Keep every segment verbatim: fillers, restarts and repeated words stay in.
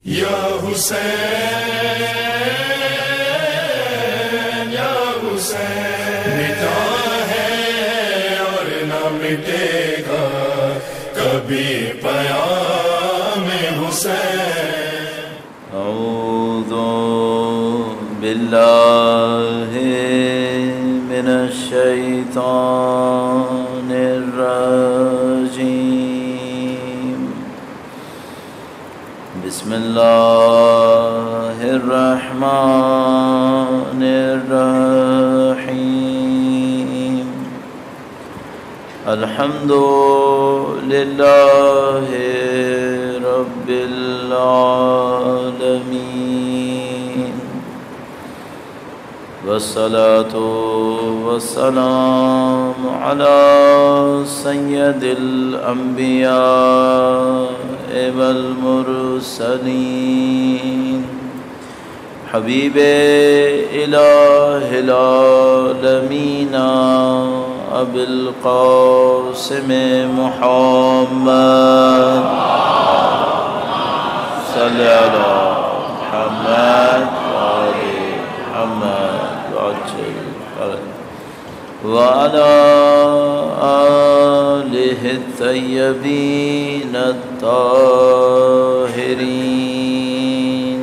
یا حسین یا حسین مٹا ہے اور نہ مٹے گا کبھی پیام حسین۔ اعوذ باللہ من الشیطان الرجیم، بسم اللہ الرحمن الرحیم، الحمد للہ رب العالمین، والصلاة والسلام علی سید الانبیاء والمرسلین، حبیب الہ العالمین ابی القاسم محمد صلی علی محمد وآل محمد وعلى آله الطيبين الطاهرين،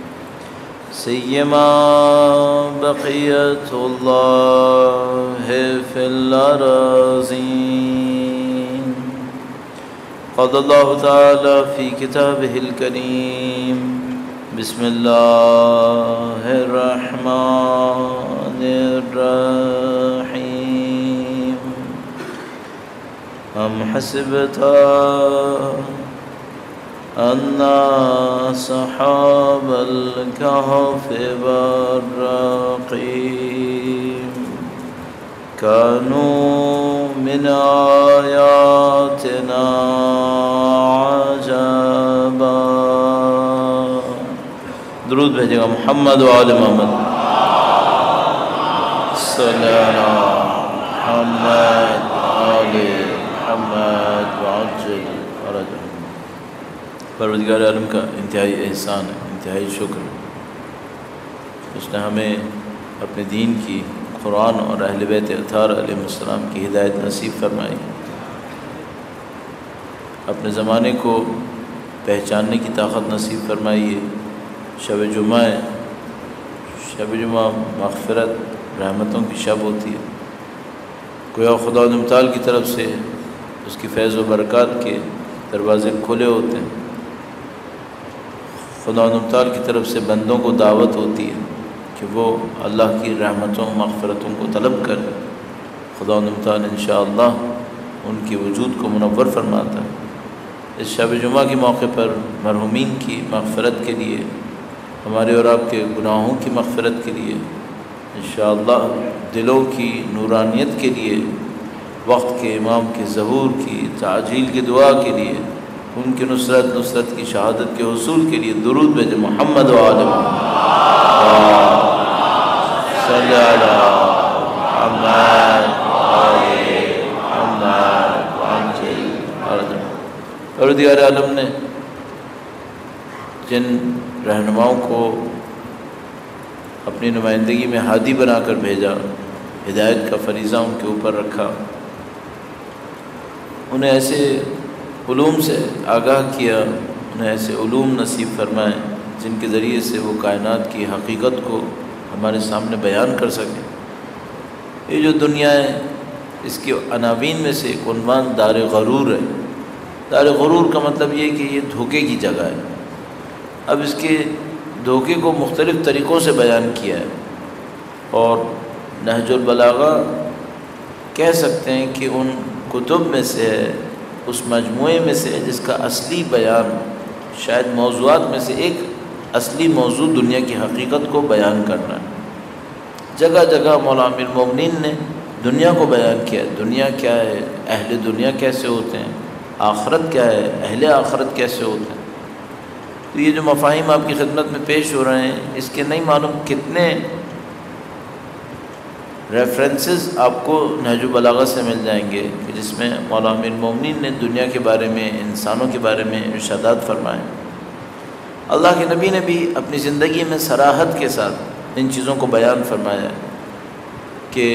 سيما بقية الله في الأراضين. قال الله تعالى في كتابه الكريم، بسم الله الرحمن الرحيم، أم حسبت أن أصحاب الكهف والرقيم كانوا من آياتنا عجبا. درود بھیجے گا محمد و آل محمد صلی اللہ محمد آل محمد وعجل فرجهم. پروردگار عالم کا انتہائی احسان ہے، انتہائی شکر ہے، اس نے ہمیں اپنے دین کی، قرآن اور اہل بیت اطہار علیہ السلام کی ہدایت نصیب فرمائی، اپنے زمانے کو پہچاننے کی طاقت نصیب فرمائی ہے. شب جمعہ ہے، شب جمعہ مغفرت رحمتوں کی شب ہوتی ہے، گویا خدا متعال کی طرف سے اس کی فیض و برکات کے دروازے کھلے ہوتے ہیں. خدا متعال کی طرف سے بندوں کو دعوت ہوتی ہے کہ وہ اللہ کی رحمتوں مغفرتوں کو طلب کریں. خدا متعال انشاءاللہ ان کی وجود کو منور فرماتا ہے. اس شب جمعہ کے موقع پر مرحومین کی مغفرت کے لیے، ہمارے اور آپ کے گناہوں کی مغفرت کے لیے، انشاءاللہ دلوں کی نورانیت کے لیے، وقت کے امام کے ظہور کی تعجیل کی دعا کے لیے، ان کی نصرت نصرت کی شہادت کے حصول کے لیے درود بھیجیں محمد و آل محمد صلی علی محمد آل محمد وعجل فرجهم. پروردگار عالم نے جن رہنماؤں کو اپنی نمائندگی میں ہادی بنا کر بھیجا، ہدایت کا فریضہ ان کے اوپر رکھا، انہیں ایسے علوم سے آگاہ کیا، انہیں ایسے علوم نصیب فرمائے جن کے ذریعے سے وہ کائنات کی حقیقت کو ہمارے سامنے بیان کر سکیں. یہ جو دنیا ہے، اس کے عناوین میں سے ایک عنوان دار غرور ہے. دار غرور کا مطلب یہ کہ یہ دھوکے کی جگہ ہے. اب اس کے دھوکے کو مختلف طریقوں سے بیان کیا ہے، اور نہج البلاغہ کہہ سکتے ہیں کہ ان کتب میں سے ہے، اس مجموعے میں سے ہے جس کا اصلی بیان، شاید موضوعات میں سے ایک اصلی موضوع دنیا کی حقیقت کو بیان کرنا ہے. جگہ جگہ مولا امیر المومنین نے دنیا کو بیان کیا. دنیا کیا ہے، اہل دنیا کیسے ہوتے ہیں، آخرت کیا ہے، اہل آخرت کیسے ہوتے ہیں. تو یہ جو مفاہیم آپ کی خدمت میں پیش ہو رہے ہیں، اس کے نہیں معلوم کتنے ریفرنسز آپ کو نہج البلاغہ سے مل جائیں گے کہ جس میں مولا امیر المومنین نے دنیا کے بارے میں، انسانوں کے بارے میں ارشادات فرمائے. اللہ کے نبی نے بھی اپنی زندگی میں صراحت کے ساتھ ان چیزوں کو بیان فرمایا کہ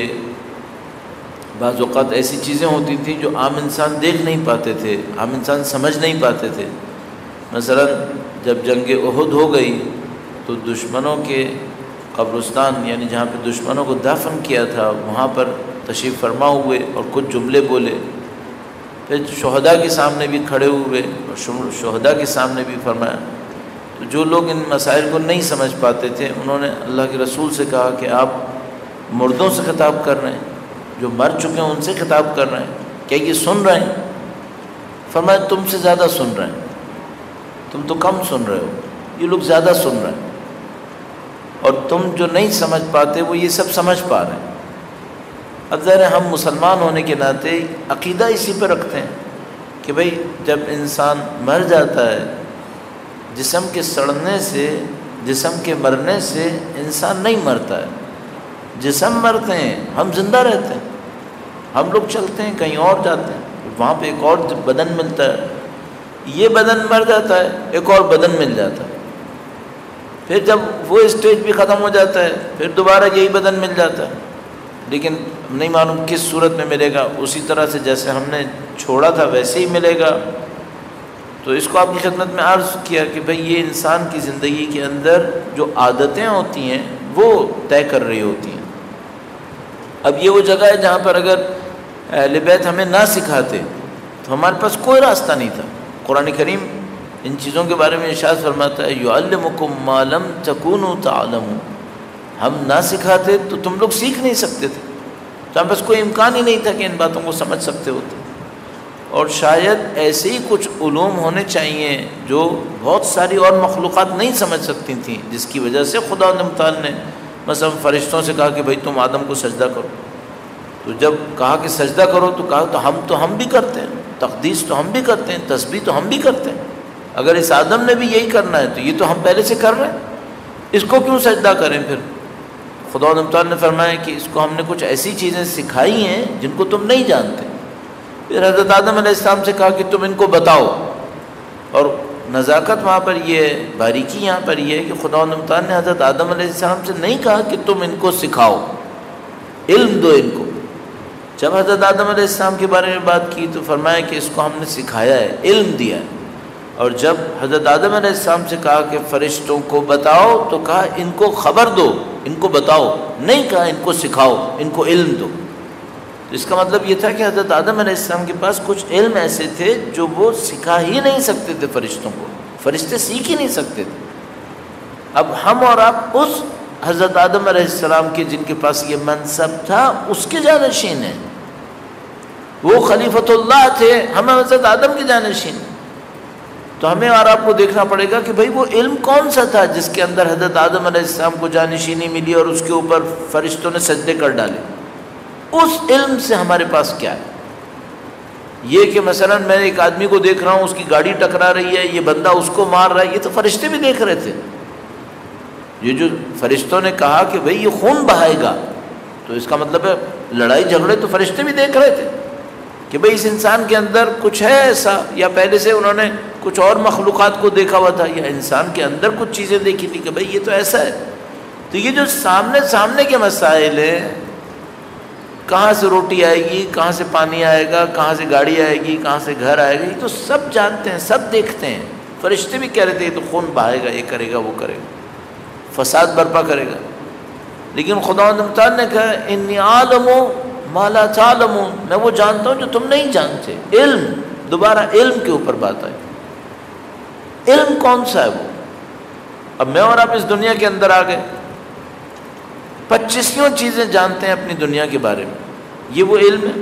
بعض اوقات ایسی چیزیں ہوتی تھیں جو عام انسان دیکھ نہیں پاتے تھے، عام انسان سمجھ نہیں پاتے تھے۔ مثلا جب جنگ احد ہو گئی تو دشمنوں کے قبرستان یعنی جہاں پہ دشمنوں کو دفن کیا تھا وہاں پر تشریف فرما ہوئے اور کچھ جملے بولے، پھر شہداء کے سامنے بھی کھڑے ہوئے اور شہداء کے سامنے بھی فرمایا۔ تو جو لوگ ان مسائل کو نہیں سمجھ پاتے تھے انہوں نے اللہ کے رسول سے کہا کہ آپ مردوں سے خطاب کر رہے ہیں، جو مر چکے ہیں ان سے خطاب کر رہے ہیں، کیا یہ سن رہے ہیں؟ فرمایا تم سے زیادہ سن رہے ہیں، تم تو کم سن رہے ہو، یہ لوگ زیادہ سن رہے ہیں، اور تم جو نہیں سمجھ پاتے وہ یہ سب سمجھ پا رہے ہیں۔ اب ظاہر ہے ہم مسلمان ہونے کے ناطے عقیدہ اسی پہ رکھتے ہیں کہ بھئی جب انسان مر جاتا ہے، جسم کے سڑنے سے، جسم کے مرنے سے انسان نہیں مرتا ہے، جسم مرتے ہیں، ہم زندہ رہتے ہیں، ہم لوگ چلتے ہیں کہیں اور جاتے ہیں، وہاں پہ ایک اور بدن ملتا ہے، یہ بدن مر جاتا ہے ایک اور بدن مل جاتا ہے، پھر جب وہ اسٹیج بھی ختم ہو جاتا ہے پھر دوبارہ یہی بدن مل جاتا ہے، لیکن نہیں معلوم کس صورت میں ملے گا، اسی طرح سے جیسے ہم نے چھوڑا تھا ویسے ہی ملے گا۔ تو اس کو آپ کی خدمت میں عرض کیا کہ بھئی یہ انسان کی زندگی کے اندر جو عادتیں ہوتی ہیں وہ طے کر رہی ہوتی ہیں۔ اب یہ وہ جگہ ہے جہاں پر اگر اہل بیت ہمیں نہ سکھاتے تو ہمارے پاس کوئی راستہ نہیں تھا۔ قرآن کریم ان چیزوں کے بارے میں ارشاد فرماتا ہے یعلمکم ما لم تکونوا تعلمون، ہم نہ سکھاتے تو تم لوگ سیکھ نہیں سکتے تھے، تو ہم پاس کوئی امکان ہی نہیں تھا کہ ان باتوں کو سمجھ سکتے ہوتے، اور شاید ایسے ہی کچھ علوم ہونے چاہیے جو بہت ساری اور مخلوقات نہیں سمجھ سکتی تھیں، جس کی وجہ سے خدا متعال نے مثلا فرشتوں سے کہا کہ بھئی تم آدم کو سجدہ کرو، تو جب کہا کہ سجدہ کرو تو کہا تو ہم تو ہم بھی کرتے ہیں، تقدیس تو ہم بھی کرتے ہیں، تسبیح تو ہم بھی کرتے ہیں، اگر اس آدم نے بھی یہی کرنا ہے تو یہ تو ہم پہلے سے کر رہے ہیں، اس کو کیوں سجدہ کریں؟ پھر خدا متعال نے فرمایا کہ اس کو ہم نے کچھ ایسی چیزیں سکھائی ہیں جن کو تم نہیں جانتے۔ پھر حضرت آدم علیہ السلام سے کہا کہ تم ان کو بتاؤ، اور نزاکت وہاں پر یہ ہے، باریکی یہاں پر یہ ہے کہ خدا متعال نے حضرت آدم علیہ السلام سے نہیں کہا کہ تم ان کو سکھاؤ، علم دو ان کو۔ جب حضرت آدم علیہ السلام کے بارے میں بات کی تو فرمایا کہ اس کو ہم نے سکھایا ہے، علم دیا ہے، اور جب حضرت آدم علیہ السلام سے کہا کہ فرشتوں کو بتاؤ تو کہا ان کو خبر دو، ان کو بتاؤ، نہیں کہا ان کو سکھاؤ، ان کو علم دو۔ تو اس کا مطلب یہ تھا کہ حضرت آدم علیہ السلام کے پاس کچھ علم ایسے تھے جو وہ سکھا ہی نہیں سکتے تھے فرشتوں کو، فرشتے سیکھ ہی نہیں سکتے تھے۔ اب ہم اور آپ اس حضرت آدم علیہ السلام کے جن کے پاس یہ منصب تھا اس کے جانشین ہیں، وہ خلیفۃ اللہ تھے، ہم حضرت آدم کے جانشین ہیں۔ تو ہمیں اور آپ کو دیکھنا پڑے گا کہ بھئی وہ علم کون سا تھا جس کے اندر حضرت آدم علیہ السلام کو جانشینی ملی اور اس کے اوپر فرشتوں نے سجدے کر ڈالے، اس علم سے ہمارے پاس کیا ہے؟ یہ کہ مثلا میں ایک آدمی کو دیکھ رہا ہوں، اس کی گاڑی ٹکرا رہی ہے، یہ بندہ اس کو مار رہا ہے، یہ تو فرشتے بھی دیکھ رہے تھے۔ یہ جو فرشتوں نے کہا کہ بھئی یہ خون بہائے گا، تو اس کا مطلب ہے لڑائی جھگڑے تو فرشتے بھی دیکھ رہے تھے کہ بھئی اس انسان کے اندر کچھ ہے ایسا، یا پہلے سے انہوں نے کچھ اور مخلوقات کو دیکھا ہوا تھا، یا انسان کے اندر کچھ چیزیں دیکھی تھی کہ بھئی یہ تو ایسا ہے۔ تو یہ جو سامنے سامنے کے مسائل ہیں، کہاں سے روٹی آئے گی، کہاں سے پانی آئے گا، کہاں سے گاڑی آئے گی، کہاں سے گھر آئے گا، یہ تو سب جانتے ہیں، سب دیکھتے ہیں۔ فرشتے بھی کہہ رہے تھے یہ تو خون بہائے گا، یہ کرے گا، وہ کرے گا، فساد برپا کرے گا، لیکن خدا تعالیٰ نے کہا انی عالم ما لا تعلمون، میں وہ جانتا ہوں جو تم نہیں جانتے۔ علم، دوبارہ علم کے اوپر بات آئی۔ علم کون سا ہے وہ؟ اب میں اور آپ اس دنیا کے اندر آ گئے، پچیسیوں چیزیں جانتے ہیں اپنی دنیا کے بارے میں، یہ وہ علم ہے؟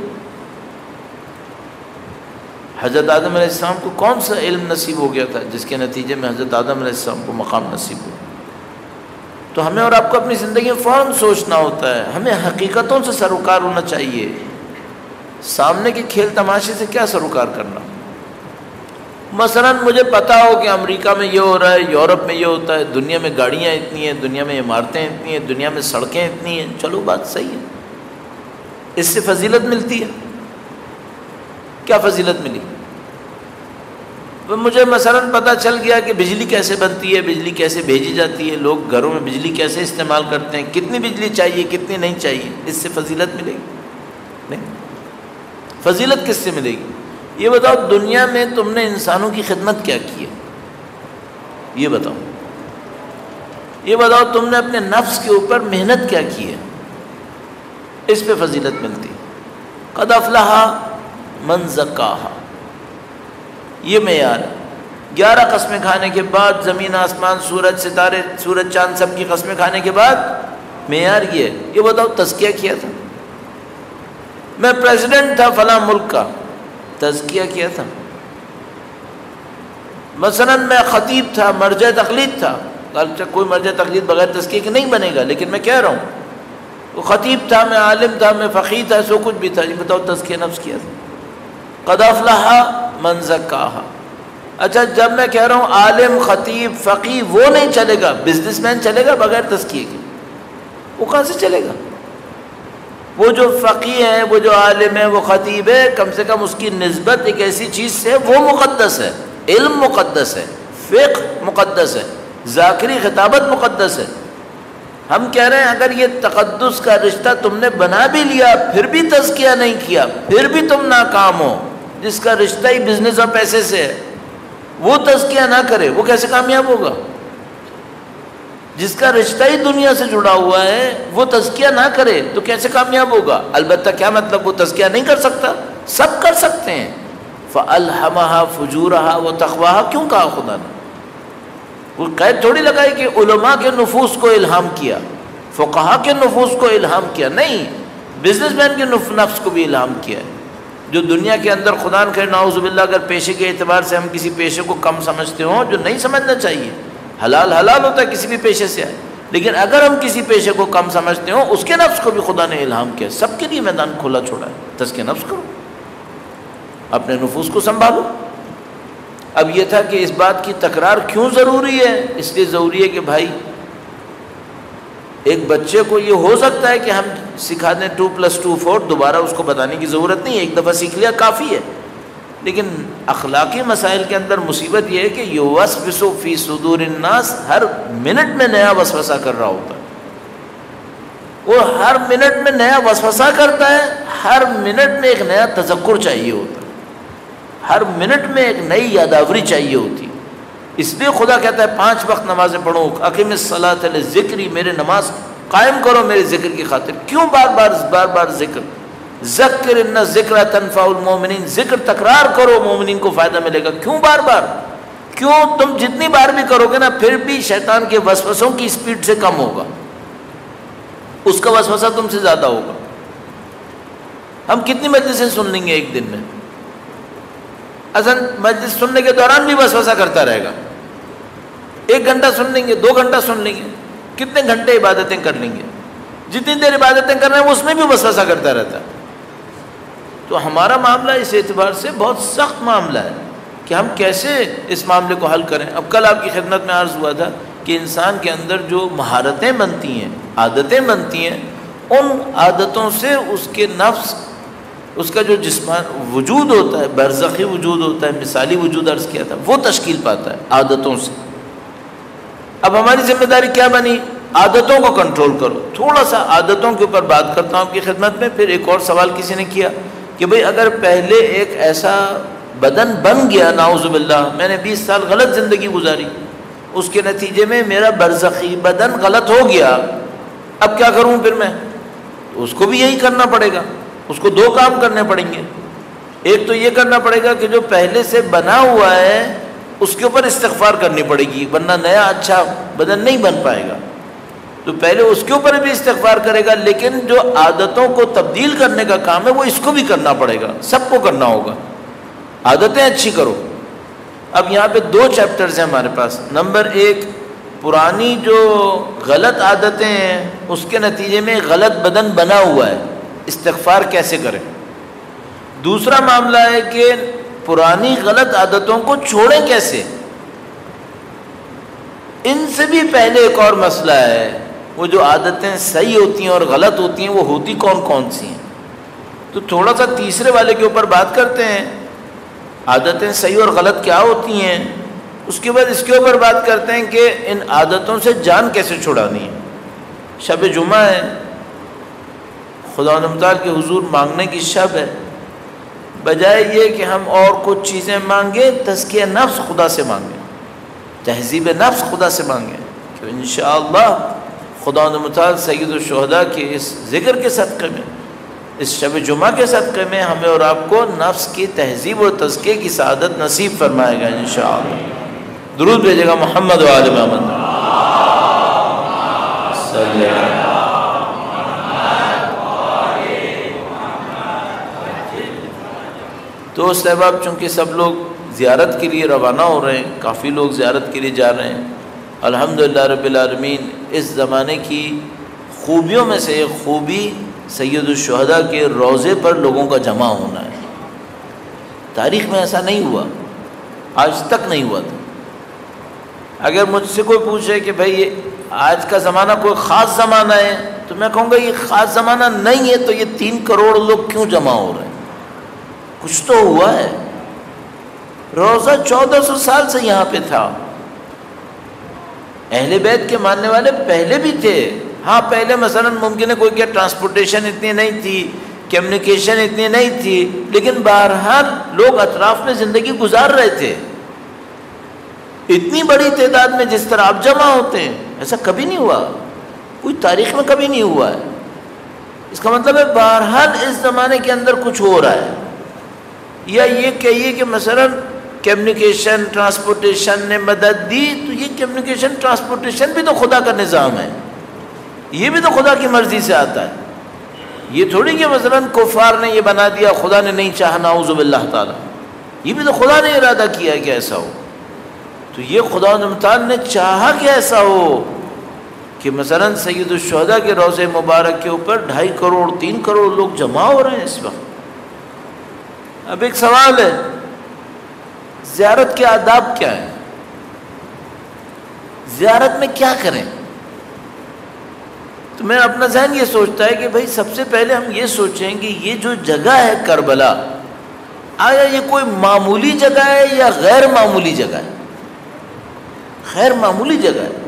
حضرت آدم علیہ السلام کو کون سا علم نصیب ہو گیا تھا جس کے نتیجے میں حضرت آدم علیہ السلام کو مقام نصیب ہوا؟ تو ہمیں اور آپ کو اپنی زندگی میں فوراً سوچنا ہوتا ہے، ہمیں حقیقتوں سے سروکار ہونا چاہیے، سامنے کے کھیل تماشے سے کیا سروکار کرنا۔ مثلا مجھے پتا ہو کہ امریکہ میں یہ ہو رہا ہے، یورپ میں یہ ہوتا ہے، دنیا میں گاڑیاں اتنی ہیں، دنیا میں عمارتیں اتنی ہیں، دنیا میں سڑکیں اتنی ہیں، چلو بات صحیح ہے، اس سے فضیلت ملتی ہے۔ کیا فضیلت ملی؟ مجھے مثلاً پتہ چل گیا کہ بجلی کیسے بنتی ہے، بجلی کیسے بھیجی جاتی ہے، لوگ گھروں میں بجلی کیسے استعمال کرتے ہیں، کتنی بجلی چاہیے کتنی نہیں چاہیے، اس سے فضیلت ملے گی؟ نہیں۔ فضیلت کس سے ملے گی؟ یہ بتاؤ دنیا میں تم نے انسانوں کی خدمت کیا کی ہے، یہ بتاؤ۔ یہ بتاؤ تم نے اپنے نفس کے اوپر محنت کیا کی ہے، اس پہ فضیلت ملتی۔ قد افلح من زکاہا، یہ معیار ہے۔ گیارہ قسمیں کھانے کے بعد، زمین آسمان سورج ستارے سورج چاند سب کی قسمیں کھانے کے بعد معیار یہ ہے۔ یہ بتاؤ تزکیہ کیا تھا؟ میں پریزیڈنٹ تھا فلاں ملک کا، تزکیہ کیا تھا؟ مثلا میں خطیب تھا، مرجع تقلید تھا، کوئی مرجع تقلید بغیر تزکیہ کے نہیں بنے گا، لیکن میں کہہ رہا ہوں وہ خطیب تھا، میں عالم تھا، میں فقیہ تھا، سو کچھ بھی تھا، یہ بتاؤ تزکیہ نفس کیا تھا؟ قد افلح من زکاہا۔ اچھا جب میں کہہ رہا ہوں عالم خطیب فقیہ وہ نہیں چلے گا، بزنس مین چلے گا بغیر تزکیے کے؟ وہ کہاں سے چلے گا؟ وہ جو فقیہ ہے، وہ جو عالم ہے، وہ خطیب ہے، کم سے کم اس کی نسبت ایک ایسی چیز سے ہے وہ مقدس ہے، علم مقدس ہے، فقہ مقدس ہے، ذاکری خطابت مقدس ہے۔ ہم کہہ رہے ہیں اگر یہ تقدس کا رشتہ تم نے بنا بھی لیا پھر بھی تزکیہ نہیں کیا، پھر بھی تم ناکام ہو۔ جس کا رشتہ ہی بزنس اور پیسے سے ہے وہ تزکیہ نہ کرے وہ کیسے کامیاب ہوگا؟ جس کا رشتہ ہی دنیا سے جڑا ہوا ہے وہ تزکیہ نہ کرے تو کیسے کامیاب ہوگا؟ البتہ کیا مطلب وہ تزکیہ نہیں کر سکتا؟ سب کر سکتے ہیں۔ فَأَلْهَمَهَا فُجُورَهَا وَتَقْوَاهَا کیوں کہا خدا نے؟ وہ قید تھوڑی لگائی کہ علماء کے نفوس کو الہام کیا، فقہا کے نفوس کو الہام کیا، نہیں، بزنس مین کے نفس کو بھی الہام کیا ہے۔ جو دنیا کے اندر خدا نہ کرے نعوذ باللہ اگر پیشے کے اعتبار سے ہم کسی پیشے کو کم سمجھتے ہوں، جو نہیں سمجھنا چاہیے، حلال حلال ہوتا ہے کسی بھی پیشے سے آئے، لیکن اگر ہم کسی پیشے کو کم سمجھتے ہوں اس کے نفس کو بھی خدا نے الہام کیا۔ سب کے لیے میدان کھلا چھوڑا ہے، تزکیہ نفس کرو، اپنے نفوس کو سنبھالو۔ اب یہ تھا کہ اس بات کی تکرار کیوں ضروری ہے؟ اس لیے ضروری ہے کہ بھائی ایک بچے کو یہ ہو سکتا ہے کہ ہم سکھا دیں ٹو پلس ٹو فور، دوبارہ اس کو بتانے کی ضرورت نہیں ہے، ایک دفعہ سیکھ لیا کافی ہے، لیکن اخلاقی مسائل کے اندر مصیبت یہ ہے کہ یوسوس فی صدور الناس ہر منٹ میں نیا وسوسہ کر رہا ہوتا ہے، وہ ہر منٹ میں نیا وسوسہ کرتا ہے، ہر منٹ میں ایک نیا تذکر چاہیے ہوتا ہے، ہر منٹ میں ایک نئی یاداوری چاہیے ہوتی ہے۔ اس لیے خدا کہتا ہے پانچ وقت نمازیں پڑھو، اقیم الصلاۃ لذکری، میرے نماز قائم کرو میرے ذکر کی خاطر۔ کیوں بار بار بار بار ذکر؟ ذکر ان الذکر تنفع المؤمنین، ذکر تکرار کرو مومنین کو فائدہ ملے گا۔ کیوں بار بار؟ کیوں تم جتنی بار بھی کرو گے نا پھر بھی شیطان کے وسوسوں کی اسپیڈ سے کم ہوگا، اس کا وسوسہ تم سے زیادہ ہوگا۔ ہم کتنی مجلسیں سن لیں گے ایک دن میں؟ اصل مجلس سننے کے دوران بھی وسوسہ کرتا رہے گا، ایک گھنٹہ سن لیں گے، دو گھنٹہ سن لیں گے، کتنے گھنٹے عبادتیں کر لیں گے، جتنی دیر عبادتیں کر رہے ہیں اس میں بھی وسوسہ کرتا رہتا ہے۔ تو ہمارا معاملہ اس اعتبار سے بہت سخت معاملہ ہے کہ ہم کیسے اس معاملے کو حل کریں۔ اب کل آپ کی خدمت میں عرض ہوا تھا کہ انسان کے اندر جو مہارتیں بنتی ہیں، عادتیں بنتی ہیں، ان عادتوں سے اس کے نفس، اس کا جو جسمان وجود ہوتا ہے، برزخی وجود ہوتا ہے، مثالی وجود عرض کیا تھا، وہ تشکیل پاتا ہے عادتوں سے۔ اب ہماری ذمہ داری کیا بنی؟ عادتوں کو کنٹرول کرو۔ تھوڑا سا عادتوں کے اوپر بات کرتا ہوں آپ کی خدمت میں۔ پھر ایک اور سوال کسی نے کیا کہ بھئی اگر پہلے ایک ایسا بدن بن گیا، نعوذ باللہ، میں نے بیس سال غلط زندگی گزاری، اس کے نتیجے میں میرا برزخی بدن غلط ہو گیا، اب کیا کروں پھر میں؟ اس کو بھی یہی کرنا پڑے گا، اس کو دو کام کرنے پڑیں گے۔ ایک تو یہ کرنا پڑے گا کہ جو پہلے سے بنا ہوا ہے اس کے اوپر استغفار کرنی پڑے گی، ورنہ نیا اچھا بدن نہیں بن پائے گا۔ تو پہلے اس کے اوپر بھی استغفار کرے گا، لیکن جو عادتوں کو تبدیل کرنے کا کام ہے وہ اس کو بھی کرنا پڑے گا، سب کو کرنا ہوگا۔ عادتیں اچھی کرو۔ اب یہاں پہ دو چیپٹرز ہیں ہمارے پاس۔ نمبر ایک، پرانی جو غلط عادتیں ہیں اس کے نتیجے میں غلط بدن بنا ہوا ہے، استغفار کیسے کریں۔ دوسرا معاملہ ہے کہ پرانی غلط عادتوں کو چھوڑیں کیسے۔ ان سے بھی پہلے ایک اور مسئلہ ہے، وہ جو عادتیں صحیح ہوتی ہیں اور غلط ہوتی ہیں وہ ہوتی کون کون سی ہیں۔ تو تھوڑا سا تیسرے والے کے اوپر بات کرتے ہیں عادتیں صحیح اور غلط کیا ہوتی ہیں، اس کے بعد اس کے اوپر بات کرتے ہیں کہ ان عادتوں سے جان کیسے چھڑانی ہے۔ شب جمعہ ہے، خدا متعال کے حضور مانگنے کی شب ہے، بجائے یہ کہ ہم اور کچھ چیزیں مانگیں، تزکیہ نفس خدا سے مانگیں، تہذیب نفس خدا سے مانگیں کہ انشاءاللہ خدا متعال سید الشہداء کے اس ذکر کے صدقے میں، اس شب جمعہ کے صدقے میں ہمیں اور آپ کو نفس کی تہذیب و تزکیے کی سعادت نصیب فرمائے گا انشاءاللہ۔ درود بھیجے گا محمد و آل محمد صلی اللہ۔ تو صحباب چونکہ سب لوگ زیارت کے لیے روانہ ہو رہے ہیں، کافی لوگ زیارت کے لیے جا رہے ہیں، الحمدللہ رب العالمین۔ اس زمانے کی خوبیوں میں سے ایک خوبی سید الشہداء کے روضے پر لوگوں کا جمع ہونا ہے۔ تاریخ میں ایسا نہیں ہوا، آج تک نہیں ہوا تھا۔ اگر مجھ سے کوئی پوچھے کہ بھئی یہ آج کا زمانہ کوئی خاص زمانہ ہے، تو میں کہوں گا یہ خاص زمانہ نہیں ہے، تو یہ تین کروڑ لوگ کیوں جمع ہو رہے ہیں؟ کچھ تو ہوا ہے۔ روزہ چودہ سو سال سے یہاں پہ تھا، اہل بیت کے ماننے والے پہلے بھی تھے۔ ہاں پہلے مثلا ممکن ہے کوئی کہ ٹرانسپورٹیشن اتنی نہیں تھی، کمیونیکیشن اتنی نہیں تھی، لیکن بہرحال لوگ اطراف میں زندگی گزار رہے تھے۔ اتنی بڑی تعداد میں جس طرح آپ جمع ہوتے ہیں، ایسا کبھی نہیں ہوا، کوئی تاریخ میں کبھی نہیں ہوا ہے۔ اس کا مطلب ہے بہرحال اس زمانے کے اندر کچھ ہو رہا ہے۔ یا یہ کہیے کہ مثلا کمیونیکیشن ٹرانسپورٹیشن نے مدد دی، تو یہ کمیونیکیشن ٹرانسپورٹیشن بھی تو خدا کا نظام ہے، یہ بھی تو خدا کی مرضی سے آتا ہے۔ یہ تھوڑی کہ مثلا کفار نے یہ بنا دیا، خدا نے نہیں چاہا، نعوذ باللہ تعالی، یہ بھی تو خدا نے ارادہ کیا ہے کہ ایسا ہو۔ تو یہ خدا متعال نے چاہا کہ ایسا ہو کہ مثلا سید الشہداء کے روضے مبارک کے اوپر ڈھائی کروڑ تین کروڑ لوگ جمع ہو رہے ہیں اس وقت۔ اب ایک سوال ہے، زیارت کے آداب کیا ہیں؟ زیارت میں کیا کریں؟ تو میں اپنا ذہن یہ سوچتا ہے کہ بھائی سب سے پہلے ہم یہ سوچیں کہ یہ جو جگہ ہے کربلا، آیا یہ کوئی معمولی جگہ ہے یا غیر معمولی جگہ ہے؟ غیر معمولی جگہ ہے۔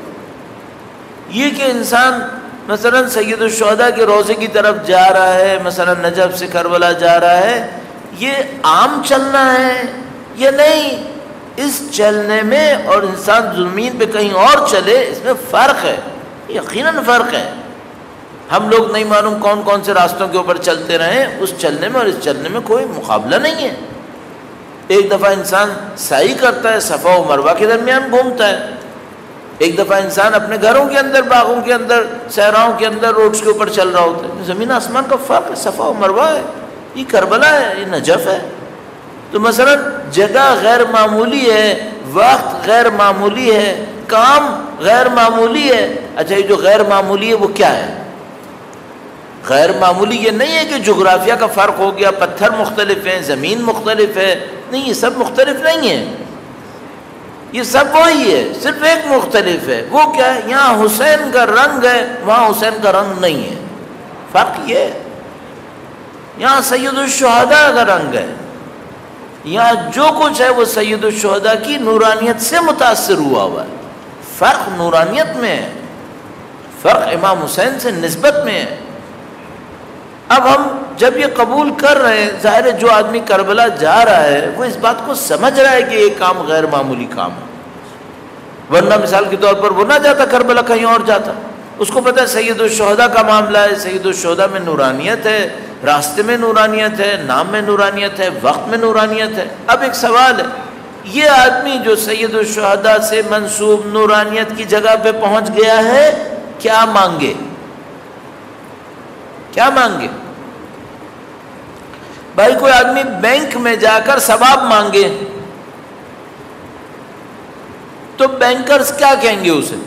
یہ کہ انسان مثلا سید الشہداء کے روضے کی طرف جا رہا ہے، مثلا نجف سے کربلا جا رہا ہے، یہ عام چلنا ہے یا نہیں؟ اس چلنے میں اور انسان زمین پہ کہیں اور چلے، اس میں فرق ہے، یقیناً فرق ہے۔ ہم لوگ نہیں معلوم کون کون سے راستوں کے اوپر چلتے رہیں، اس چلنے میں اور اس چلنے میں کوئی مقابلہ نہیں ہے۔ ایک دفعہ انسان سعی کرتا ہے، صفا و مروہ کے درمیان گھومتا ہے، ایک دفعہ انسان اپنے گھروں کے اندر، باغوں کے اندر، صحراؤں کے اندر، روڈز کے اوپر چل رہا ہوتا ہے۔ زمین آسمان کا فرق ہے، صفا و مروہ ہے، یہ کربلا ہے، یہ نجف ہے۔ تو مثلا جگہ غیر معمولی ہے، وقت غیر معمولی ہے، کام غیر معمولی ہے۔ اچھا یہ جو غیر معمولی ہے وہ کیا ہے؟ غیر معمولی یہ نہیں ہے کہ جغرافیہ کا فرق ہو گیا، پتھر مختلف ہیں، زمین مختلف ہے، نہیں، یہ سب مختلف نہیں ہے، یہ سب وہی ہے، صرف ایک مختلف ہے۔ وہ کیا ہے؟ یہاں حسین کا رنگ ہے، وہاں حسین کا رنگ نہیں ہے۔ فرق یہ ہے، یہاں سید الشہداء کا رنگ ہے، یہاں جو کچھ ہے وہ سید الشہداء کی نورانیت سے متاثر ہوا ہوا ہے۔ فرق نورانیت میں ہے، فرق امام حسین سے نسبت میں ہے۔ اب ہم جب یہ قبول کر رہے ہیں، ظاہر ہے جو آدمی کربلا جا رہا ہے وہ اس بات کو سمجھ رہا ہے کہ یہ کام غیر معمولی کام ہے، ورنہ مثال کے طور پر وہ نہ جاتا کربلا، کہیں اور جاتا۔ اس کو پتہ ہے سید الشہداء کا معاملہ ہے، سید الشہداء میں نورانیت ہے، راستے میں نورانیت ہے، نام میں نورانیت ہے، وقت میں نورانیت ہے۔ اب ایک سوال ہے، یہ آدمی جو سید الشہداء سے منسوب نورانیت کی جگہ پہ پہنچ گیا ہے، کیا مانگے؟ کیا مانگے؟ بھائی کوئی آدمی بینک میں جا کر ثواب مانگے تو بینکرز کیا کہیں گے اسے؟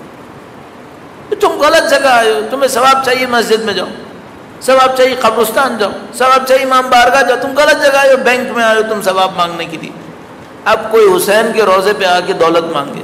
تم غلط جگہ آئے ہو، تمہیں ثواب چاہیے مسجد میں جاؤ، ثواب چاہیے قبرستان جاؤ، ثواب چاہیے امام بارگاہ جاؤ، تم غلط جگہ آئے ہو، بینک میں آئے ہو تم ثواب مانگنے کے لیے۔ اب کوئی حسین کے روضے پہ آ کے دولت مانگے،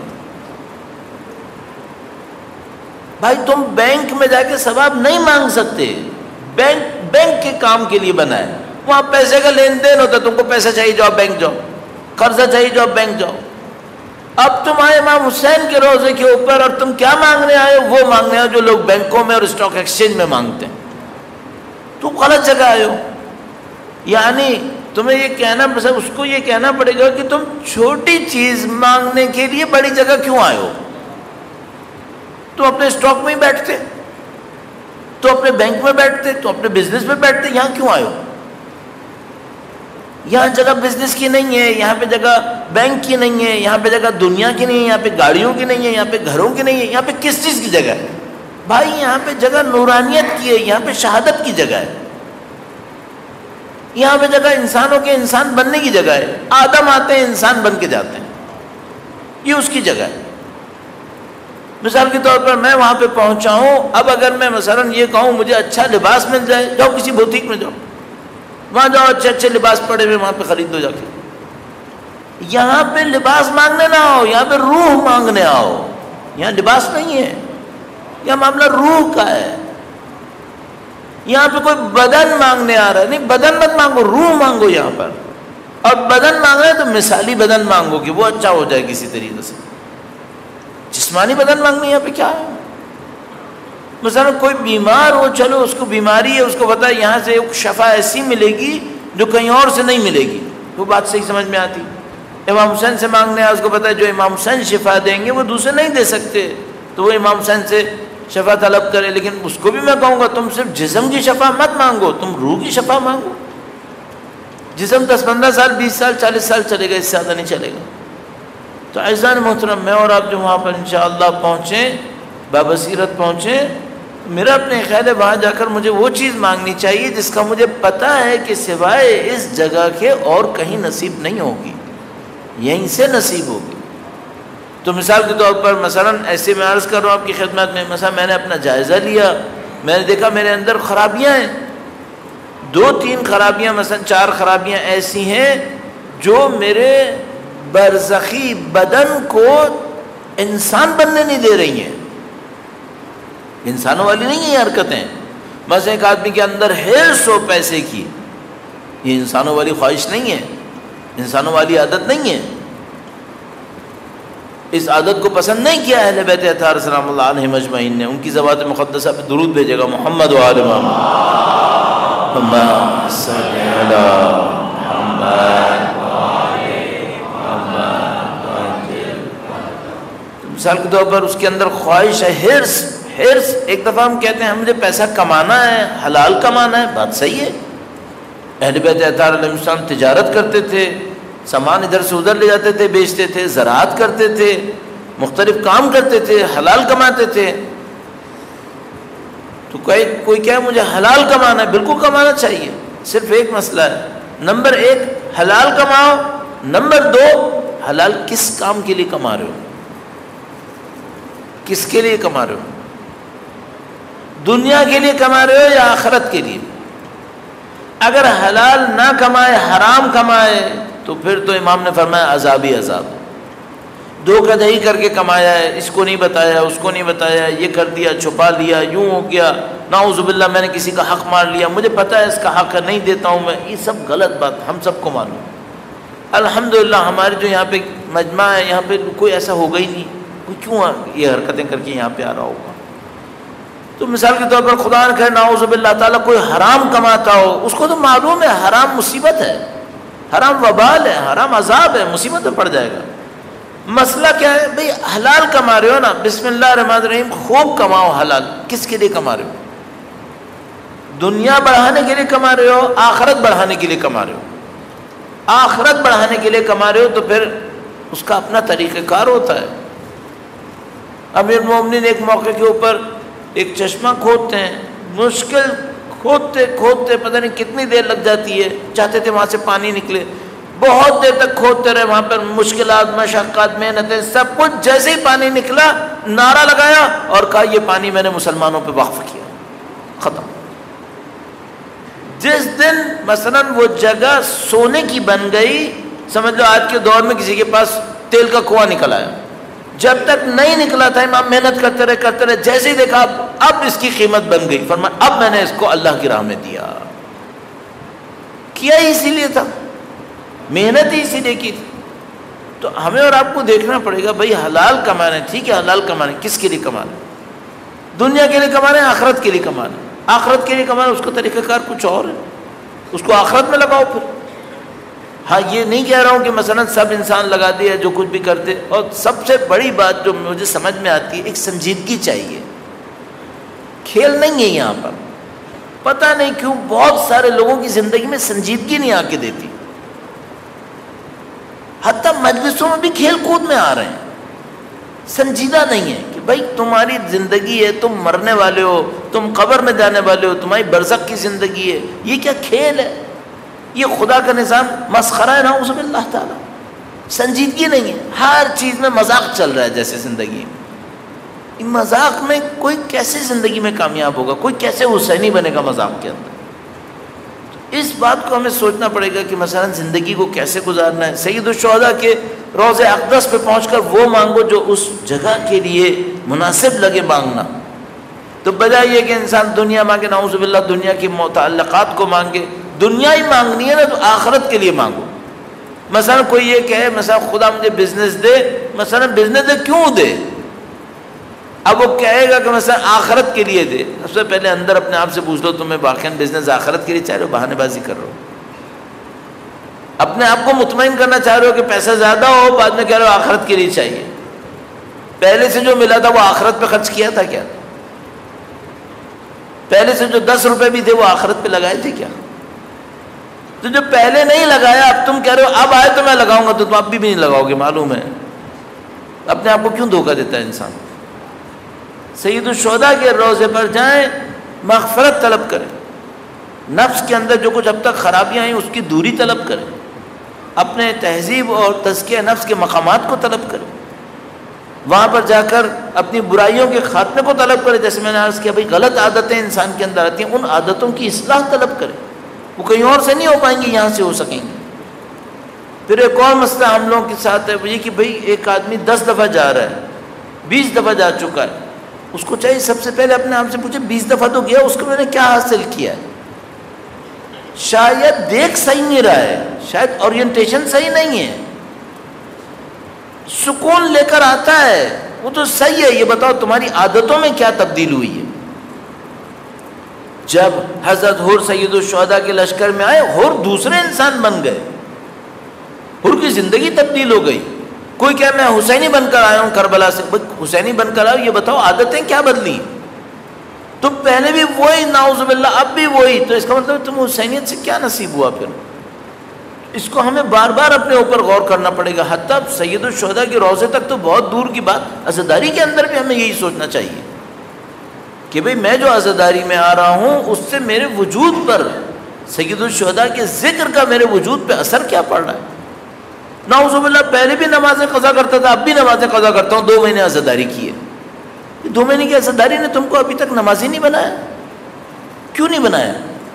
بھائی تم بینک میں جا کے ثواب نہیں مانگ سکتے، بینک بینک کے کام کے لیے بنا ہے، وہاں پیسے کا لین دین ہوتا ہے، تم کو پیسہ چاہیے جاؤ بینک جاؤ، قرضہ چاہیے جاؤ بینک جاؤ. اب تم آئے امام حسین کے روضے کے اوپر اور تم کیا مانگنے آئے ہو؟ وہ مانگنے آئے جو لوگ بینکوں میں اور اسٹاک ایکسچینج میں مانگتے ہیں. تم غلط جگہ آئے ہو. یعنی تمہیں یہ کہنا اس کو یہ کہنا پڑے گا کہ تم چھوٹی چیز مانگنے کے لیے بڑی جگہ کیوں آئے ہو؟ تم اپنے اسٹاک میں ہی بیٹھتے، تو اپنے بینک میں بیٹھتے، تو اپنے بزنس میں بیٹھتے، یہاں کیوں آئے ہو؟ یہاں جگہ بزنس کی نہیں ہے، یہاں پہ جگہ بینک کی نہیں ہے، یہاں پہ جگہ دنیا کی نہیں ہے، یہاں پہ گاڑیوں کی نہیں ہے، یہاں پہ گھروں کی نہیں ہے. یہاں پہ کس چیز کی جگہ ہے بھائی؟ یہاں پہ جگہ نورانیت کی ہے، یہاں پہ شہادت کی جگہ ہے، یہاں پہ جگہ انسانوں کے انسان بننے کی جگہ ہے. آدم آتے ہیں انسان بن کے جاتے ہیں، یہ اس کی جگہ ہے. مثال کے طور پر میں وہاں پہ پہنچا ہوں، اب اگر میں مثلاً یہ کہوں مجھے اچھا لباس مل جائے، جاؤ کسی بوتیک میں جاؤ، وہاں جاؤ اچھے اچھے لباس پڑے ہوئے وہاں پہ خرید دو جا کے. یہاں پہ لباس مانگنے نہ آؤ، یہاں پہ روح مانگنے آؤ. یہاں لباس نہیں ہے، یہاں معاملہ روح کا ہے. یہاں پہ کوئی بدن مانگنے آ رہا ہے نہیں، بدن مت مانگو، روح مانگو یہاں پر. اور بدن مانگ رہے تو مثالی بدن مانگو کہ وہ اچھا ہو جائے کسی طریقے سے. جسمانی بدن مانگنے یہاں پہ کیا ہے؟ مثلا کوئی بیمار ہو، چلو اس کو بیماری ہے، اس کو پتا ہے یہاں سے ایک شفا ایسی ملے گی جو کہیں اور سے نہیں ملے گی، وہ بات صحیح سمجھ میں آتی. امام حسین سے مانگنے آئے، اس کو پتا ہے جو امام حسین شفا دیں گے وہ دوسرے نہیں دے سکتے، تو وہ امام حسین سے شفا طلب کرے. لیکن اس کو بھی میں کہوں گا تم صرف جسم کی شفا مت مانگو، تم روح کی شفا مانگو. جسم دس پندرہ سال بیس سال چالیس سال چلے گا، اس سے زیادہ نہیں چلے گا. تو اعزان محترم، میں اور آپ جو وہاں پر انشاءاللہ پہنچیں، بابصیرت پہنچیں، میرا اپنے خیال ہے وہاں جا کر مجھے وہ چیز مانگنی چاہیے جس کا مجھے پتہ ہے کہ سوائے اس جگہ کے اور کہیں نصیب نہیں ہوگی، یہیں سے نصیب ہوگی. تو مثال کے طور پر مثلا ایسے میں عرض کر رہا ہوں آپ کی خدمت میں، مثلا میں نے اپنا جائزہ لیا، میں نے دیکھا میرے اندر خرابیاں ہیں، دو تین خرابیاں، مثلا چار خرابیاں ایسی ہیں جو میرے برزخی بدن کو انسان بننے نہیں دے رہی ہیں. انسانوں والی نہیں ہیں یہ حرکتیں. مثلا ایک آدمی کے اندر ہرس ہو پیسے کی، یہ انسانوں والی خواہش نہیں ہے، انسانوں والی عادت نہیں ہے. اس عادت کو پسند نہیں کیا اہل بیت اطہار سلام اللہ علیہ مجمعین نے. ان کی ذوات مقدسہ پہ درود بھیجے گا، محمد و آل محمد، اللہم صل علی محمد. مثال کے طور پر اس کے اندر خواہش ہے، ہرس. ہرس ایک دفعہ ہم کہتے ہیں مجھے پیسہ کمانا ہے، حلال کمانا ہے، بات صحیح ہے. اہل بیت اطہار علیہ السلام تجارت کرتے تھے، سامان ادھر سے ادھر لے جاتے تھے، بیچتے تھے، زراعت کرتے تھے، مختلف کام کرتے تھے، حلال کماتے تھے. تو کوئی کوئی کہے مجھے حلال کمانا ہے، بالکل کمانا چاہیے. صرف ایک مسئلہ ہے، نمبر ایک حلال کماؤ، نمبر دو حلال کس کام کے لیے کما رہے ہو، کس کے لیے کما رہے ہو؟ دنیا کے لیے کما رہے ہو یا آخرت کے لیے؟ اگر حلال نہ کمائے، حرام کمائے، تو پھر تو امام نے فرمایا عذاب ہی عذاب. دھوکہ دہی کر کے کمایا ہے، اس کو نہیں بتایا، اس کو نہیں بتایا، یہ کر دیا، چھپا لیا، یوں ہو گیا، نعوذ باللہ میں نے کسی کا حق مار لیا، مجھے پتہ ہے اس کا حق ہے، نہیں دیتا ہوں میں. یہ سب غلط بات ہم سب کو معلوم. الحمدللہ ہمارے جو یہاں پہ مجمع ہے، یہاں پہ کوئی ایسا ہوگا ہی نہیں، کوئی کیوں یہ حرکتیں کر کے یہاں پہ آ رہا ہوگا. تو مثال کے طور پر خدا نہ کرے نعوذ باللہ تعالیٰ کوئی حرام کماتا ہو، اس کو تو معلوم ہے حرام مصیبت ہے، حرام وبال ہے، حرام عذاب ہے، مصیبت میں پڑ جائے گا. مسئلہ کیا ہے بھئی؟ حلال کما رہے ہو نا، بسم اللہ الرحمن الرحیم خوب کماؤ. حلال کس کے لیے کما رہے ہو؟ دنیا بڑھانے کے لیے کما رہے ہو، آخرت بڑھانے کے لیے کما رہے ہو؟ آخرت بڑھانے کے لیے کما رہے ہو تو پھر اس کا اپنا طریقہ کار ہوتا ہے. امیر المومنین ایک موقع کے اوپر ایک چشمہ کھودتے ہیں، مشکل کھودتے کھودتے پتہ نہیں کتنی دیر لگ جاتی ہے، چاہتے تھے وہاں سے پانی نکلے، بہت دیر تک کھودتے رہے، وہاں پر مشکلات، مشقات، محنتیں، سب کچھ. جیسے ہی پانی نکلا نعرہ لگایا اور کہا یہ پانی میں نے مسلمانوں پہ وقف کیا، ختم. جس دن مثلا وہ جگہ سونے کی بن گئی، سمجھ لو آج کے دور میں کسی کے پاس تیل کا کنواں نکل آیا، جب تک نہیں نکلا تھا امام محنت کرتے رہے کرتے رہے، جیسے ہی دیکھا اب اس کی قیمت بن گئی، فرمایا اب میں نے اس کو اللہ کی راہ میں دیا. کیا ہی اسی لیے تھا، محنت ہی اسی لیے کی تھی. تو ہمیں اور آپ کو دیکھنا پڑے گا بھائی حلال کمانا ہے، ٹھیک ہے حلال کمانا ہے، کس کے لیے کمانا ہے؟ دنیا کے لیے کمانا ہے، آخرت کے لیے کمانا ہے؟ آخرت کے لیے کمانا ہے، اس کا طریقہ کار کچھ اور ہے، اس کو آخرت میں لگاؤ پھر۔ ہاں یہ نہیں کہہ رہا ہوں کہ مثلا سب انسان لگا دیا جو کچھ بھی کرتے، اور سب سے بڑی بات جو مجھے سمجھ میں آتی ہے، ایک سنجیدگی چاہیے، کھیل نہیں ہے یہاں پر۔ پتہ نہیں کیوں بہت سارے لوگوں کی زندگی میں سنجیدگی نہیں آ کے دیتی، حتیٰ مجلسوں میں بھی کھیل کود میں آ رہے ہیں، سنجیدہ نہیں ہے کہ بھائی تمہاری زندگی ہے، تم مرنے والے ہو، تم قبر میں جانے والے ہو، تمہاری برزخ کی زندگی ہے، یہ کیا کھیل ہے؟ یہ خدا کا نظام مسخرہ ہے، نعوذ باللہ تعالیٰ۔ سنجیدگی نہیں ہے، ہر چیز میں مذاق چل رہا ہے جیسے زندگی میں۔ مذاق میں کوئی کیسے زندگی میں کامیاب ہوگا؟ کوئی کیسے حسینی بنے گا مذاق کے اندر؟ اس بات کو ہمیں سوچنا پڑے گا کہ مثلا زندگی کو کیسے گزارنا ہے۔ سید الشہداء کے روضہ اقدس پہ پہنچ کر وہ مانگو جو اس جگہ کے لیے مناسب لگے مانگنا، تو بجائے یہ کہ انسان دنیا مانگے، نعوذ باللہ دنیا کی متعلقات کو مانگے۔ دنیا ہی مانگنی ہے نا تو آخرت کے لیے مانگو۔ مثلا کوئی یہ کہے مثلا خدا مجھے بزنس دے، مثلا بزنس دے کیوں دے؟ اب وہ کہے گا کہ مثلا آخرت کے لیے دے، سب سے پہلے اندر اپنے آپ سے پوچھ لو تمہیں واقعاً بزنس آخرت کے لیے چاہ رہے ہو، بہانے بازی کر رہے ہو؟ اپنے آپ کو مطمئن کرنا چاہ رہے ہو کہ پیسہ زیادہ ہو، بعد میں کہہ رہے ہو آخرت کے لیے چاہیے۔ پہلے سے جو ملا تھا وہ آخرت پہ خرچ کیا تھا کیا؟ پہلے سے جو دس روپے بھی تھے وہ آخرت پہ لگائے تھے کیا؟ تو جو پہلے نہیں لگایا اب تم کہہ رہے ہو اب آئے تو میں لگاؤں گا، تو تم اب بھی نہیں لگاؤ گے، معلوم ہے۔ اپنے آپ کو کیوں دھوکہ دیتا ہے انسان؟ سید الشہداء کے روضے پر جائیں، مغفرت طلب کریں، نفس کے اندر جو کچھ اب تک خرابیاں ہیں اس کی دوری طلب کریں، اپنے تہذیب اور تزکیہ نفس کے مقامات کو طلب کریں، وہاں پر جا کر اپنی برائیوں کے خاتمے کو طلب کریں۔ جیسے میں نے عرض کیا بھائی غلط عادتیں انسان کے اندر آتی ہیں، ان عادتوں کی اصلاح طلب کریں، وہ کہیں اور سے نہیں ہو پائیں گی، یہاں سے ہو سکیں گے۔ پھر ایک اور مسئلہ ہم لوگوں کے ساتھ ہے وہ یہ کہ بھئی ایک آدمی دس دفعہ جا رہا ہے، بیس دفعہ جا چکا ہے، اس کو چاہیے سب سے پہلے اپنے آپ سے پوچھے بیس دفعہ تو گیا، اس کو میں نے کیا حاصل کیا ہے؟ شاید دیکھ صحیح نہیں رہا ہے، شاید اورینٹیشن صحیح نہیں ہے، سکون لے کر آتا ہے وہ تو صحیح ہے، یہ بتاؤ تمہاری عادتوں میں کیا تبدیل ہوئی ہے؟ جب حضرت حر سید الشہداء کے لشکر میں آئے، حر دوسرے انسان بن گئے، حر کی زندگی تبدیل ہو گئی۔ کوئی کہے میں حسینی بن کر آیا ہوں کربلا سے، حسینی بن کر آؤ، یہ بتاؤ عادتیں کیا بدلی؟ تم پہلے بھی وہی، نعوذ باللہ اب بھی وہی، تو اس کا مطلب تم حسینیت سے کیا نصیب ہوا؟ پھر اس کو ہمیں بار بار اپنے اوپر غور کرنا پڑے گا۔ حتیٰ سید الشہداء کے روضے تک تو بہت دور کی بات، عزاداری کے اندر بھی ہمیں یہی سوچنا چاہیے کہ بھئی میں جو عزاداری میں آ رہا ہوں اس سے میرے وجود پر، سید الشہداء کے ذکر کا میرے وجود پہ اثر کیا پڑ رہا ہے؟ نعوذ باللہ پہلے بھی نمازیں قضا کرتا تھا، اب بھی نمازیں قضا کرتا ہوں، دو مہینے عزاداری کی ہے۔ دو مہینے کی عزاداری نے تم کو ابھی تک نمازی نہیں بنایا؟ کیوں نہیں بنایا؟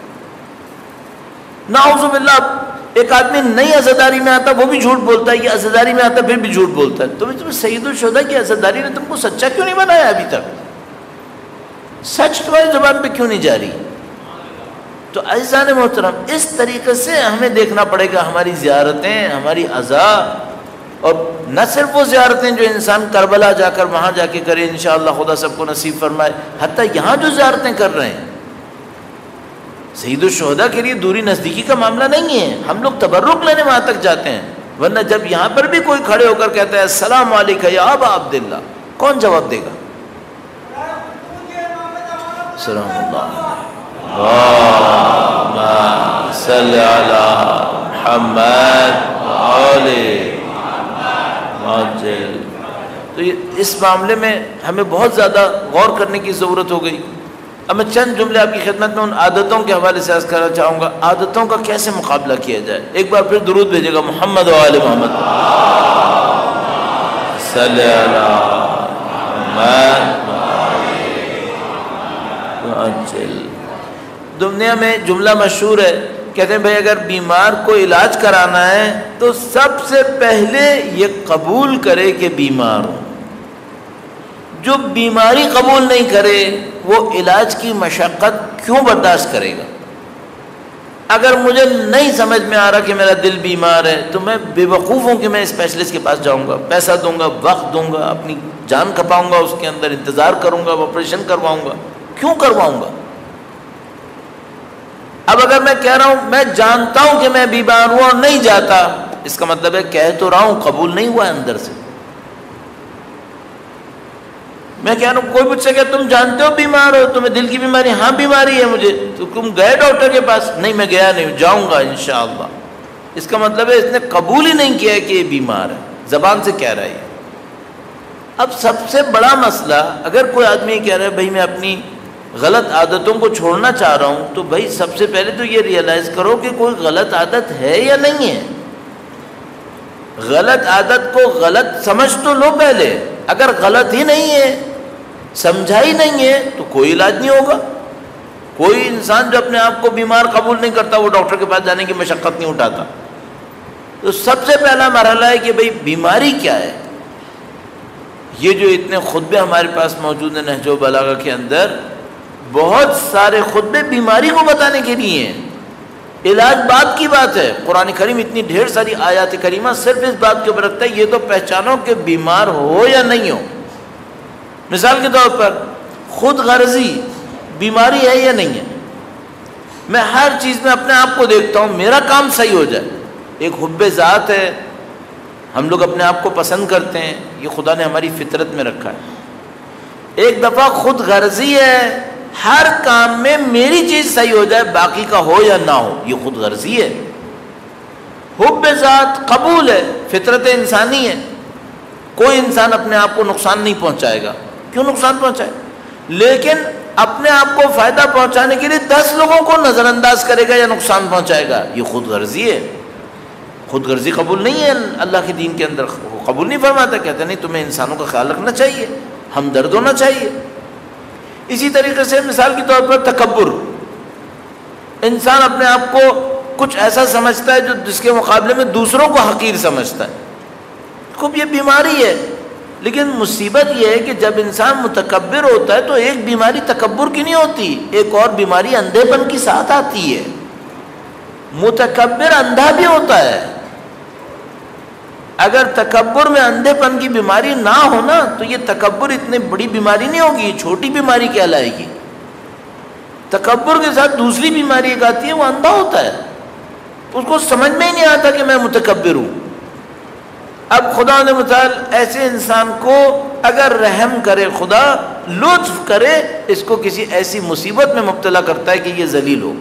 نعوذ باللہ ایک آدمی نئی عزاداری میں آتا وہ بھی جھوٹ بولتا ہے، یہ عزاداری میں آتا پھر بھی جھوٹ بولتا ہے۔ تو تم سید الشہداء کی عزاداری نے تم کو سچا کیوں نہیں بنایا ابھی تک؟ سچ تمہاری زبان پہ کیوں نہیں جاری؟ تو عزیزان محترم اس طریقے سے ہمیں دیکھنا پڑے گا ہماری زیارتیں، ہماری عزا، اور نہ صرف وہ زیارتیں جو انسان کربلا جا کر وہاں جا کے کرے، انشاءاللہ خدا سب کو نصیب فرمائے، حتیٰ یہاں جو زیارتیں کر رہے ہیں، سید الشہداء کے لیے دوری نزدیکی کا معاملہ نہیں ہے، ہم لوگ تبرک لینے وہاں تک جاتے ہیں، ورنہ جب یہاں پر بھی کوئی کھڑے ہو کر کہتا ہے السلام علیکم یا ابا عبداللہ، کون جواب دے گا؟ سلام اللہ اللہم صلی علی محمد علی محمد۔ تو یہ اس معاملے میں ہمیں بہت زیادہ غور کرنے کی ضرورت ہو گئی۔ اب میں چند جملے آپ کی خدمت میں ان عادتوں کے حوالے سے عرض کرنا چاہوں گا، عادتوں کا کیسے مقابلہ کیا جائے۔ ایک بار پھر درود بھیجے گا محمد و آل محمد صلی علی محمد۔ دنیا میں جملہ مشہور ہے، کہتے ہیں بھائی اگر بیمار کو علاج کرانا ہے تو سب سے پہلے یہ قبول کرے کہ بیمار ہوں۔ جو بیماری قبول نہیں کرے وہ علاج کی مشقت کیوں برداشت کرے گا؟ اگر مجھے نہیں سمجھ میں آ رہا کہ میرا دل بیمار ہے تو میں بے وقوف ہوں کہ میں اسپیشلسٹ کے پاس جاؤں گا، پیسہ دوں گا، وقت دوں گا، اپنی جان کھپاؤں گا، اس کے اندر انتظار کروں گا، آپریشن کرواؤں گا. کیوں کرواؤں گا؟ اب اگر میں کہہ رہا ہوں میں جانتا ہوں کہ میں بیمار ہوں اور نہیں جاتا، اس کا مطلب ہے کہہ تو رہا ہوں، قبول نہیں ہوا اندر سے. میں کہہ رہا ہوں، کوئی مجھ سے کہ تم جانتے ہو بیمار ہو، تمہیں دل کی بیماری؟ ہاں بیماری ہے مجھے. تو تم گئے ڈاکٹر کے پاس؟ نہیں میں گیا نہیں، جاؤں گا انشاءاللہ. اس کا مطلب ہے اس نے قبول ہی نہیں کیا کہ یہ بیمار ہے، زبان سے کہہ رہا ہے. اب سب سے بڑا مسئلہ، اگر کوئی آدمی کہہ رہا ہے بھائی میں اپنی غلط عادتوں کو چھوڑنا چاہ رہا ہوں، تو بھائی سب سے پہلے تو یہ ریئلائز کرو کہ کوئی غلط عادت ہے یا نہیں ہے. غلط عادت کو غلط سمجھ تو لو پہلے. اگر غلط ہی نہیں ہے، سمجھا ہی نہیں ہے، تو کوئی علاج نہیں ہوگا. کوئی انسان جو اپنے آپ کو بیمار قبول نہیں کرتا وہ ڈاکٹر کے پاس جانے کی مشقت نہیں اٹھاتا. تو سب سے پہلا مرحلہ ہے کہ بھئی بیماری کیا ہے. یہ جو اتنے خطبے ہمارے پاس موجود ہیں نہج و بلاغہ کے اندر، بہت سارے خطبے بیماری کو بتانے کے لیے ہیں. علاج بات کی بات ہے. قرآن کریم اتنی ڈھیر ساری آیات کریمہ صرف اس بات کے اوپر رکھتا ہے یہ تو پہچانو کہ بیمار ہو یا نہیں ہو. مثال کے طور پر خود غرضی بیماری ہے یا نہیں ہے. میں ہر چیز میں اپنے آپ کو دیکھتا ہوں میرا کام صحیح ہو جائے. ایک حب ذات ہے، ہم لوگ اپنے آپ کو پسند کرتے ہیں، یہ خدا نے ہماری فطرت میں رکھا ہے. ایک دفعہ خود غرضی ہے، ہر کام میں میری چیز صحیح ہو جائے، باقی کا ہو یا نہ ہو، یہ خود غرضی ہے. حب ذات قبول ہے، فطرت انسانی ہے. کوئی انسان اپنے آپ کو نقصان نہیں پہنچائے گا. کیوں نقصان پہنچائے؟ لیکن اپنے آپ کو فائدہ پہنچانے کے لیے دس لوگوں کو نظر انداز کرے گا یا نقصان پہنچائے گا، یہ خود غرضی ہے. خود غرضی قبول نہیں ہے اللہ کے دین کے اندر. قبول نہیں فرماتا، کہتے نہیں تمہیں انسانوں کا خیال رکھنا چاہیے، ہمدرد ہونا چاہیے. اسی طریقے سے مثال کے طور پر تکبر. انسان اپنے آپ کو کچھ ایسا سمجھتا ہے جو جس کے مقابلے میں دوسروں کو حقیر سمجھتا ہے. خوب یہ بیماری ہے. لیکن مصیبت یہ ہے کہ جب انسان متکبر ہوتا ہے تو ایک بیماری تکبر کی نہیں ہوتی، ایک اور بیماری اندھے پن کی ساتھ آتی ہے. متکبر اندھا بھی ہوتا ہے. اگر تکبر میں اندھے پن کی بیماری نہ ہو نا تو یہ تکبر اتنی بڑی بیماری نہیں ہوگی، یہ چھوٹی بیماری کہلائے گی. تکبر کے ساتھ دوسری بیماری ایک آتی ہے، وہ اندھا ہوتا ہے، اس کو سمجھ میں ہی نہیں آتا کہ میں متکبر ہوں. اب خدا نے مثال ایسے انسان کو اگر رحم کرے، خدا لطف کرے، اس کو کسی ایسی مصیبت میں مبتلا کرتا ہے کہ یہ ذلیل ہو.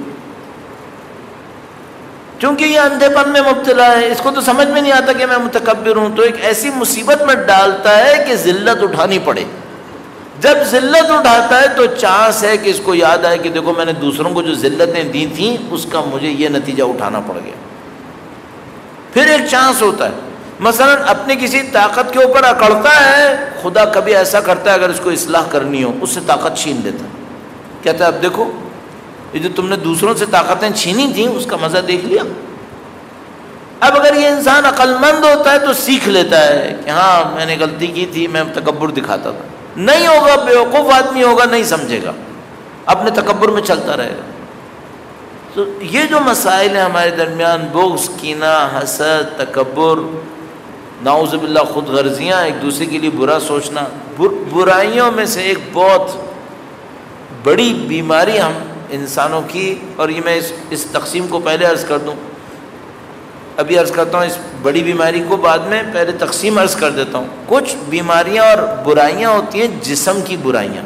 چونکہ یہ اندھے پن میں مبتلا ہے، اس کو تو سمجھ میں نہیں آتا کہ میں متکبر ہوں، تو ایک ایسی مصیبت میں ڈالتا ہے کہ ذلت اٹھانی پڑے. جب ذلت اٹھاتا ہے تو چانس ہے کہ اس کو یاد آئے کہ دیکھو میں نے دوسروں کو جو ذلتیں دی تھیں اس کا مجھے یہ نتیجہ اٹھانا پڑ گیا. پھر ایک چانس ہوتا ہے، مثلا اپنی کسی طاقت کے اوپر اکڑتا ہے، خدا کبھی ایسا کرتا ہے اگر اس کو اصلاح کرنی ہو اس سے طاقت چھین لیتا ہے. کہتا ہے اب دیکھو یہ جو تم نے دوسروں سے طاقتیں چھینی تھیں اس کا مزہ دیکھ لیا. اب اگر یہ انسان عقل مند ہوتا ہے تو سیکھ لیتا ہے کہ ہاں میں نے غلطی کی تھی، میں تکبر دکھاتا تھا. نہیں ہوگا، بیوقوف آدمی ہوگا، نہیں سمجھے گا، اپنے تکبر میں چلتا رہے گا. تو یہ جو مسائل ہیں ہمارے درمیان، بغض، کینہ، حسد، تکبر، نعوذ باللہ خود غرضیاں، ایک دوسرے کے لیے برا سوچنا، برائیوں میں سے ایک بہت بڑی بیماری ہم انسانوں کی. اور یہ میں اس اس تقسیم کو پہلے عرض کر دوں، ابھی عرض کرتا ہوں اس بڑی بیماری کو، بعد میں پہلے تقسیم عرض کر دیتا ہوں. کچھ بیماریاں اور برائیاں ہوتی ہیں جسم کی برائیاں.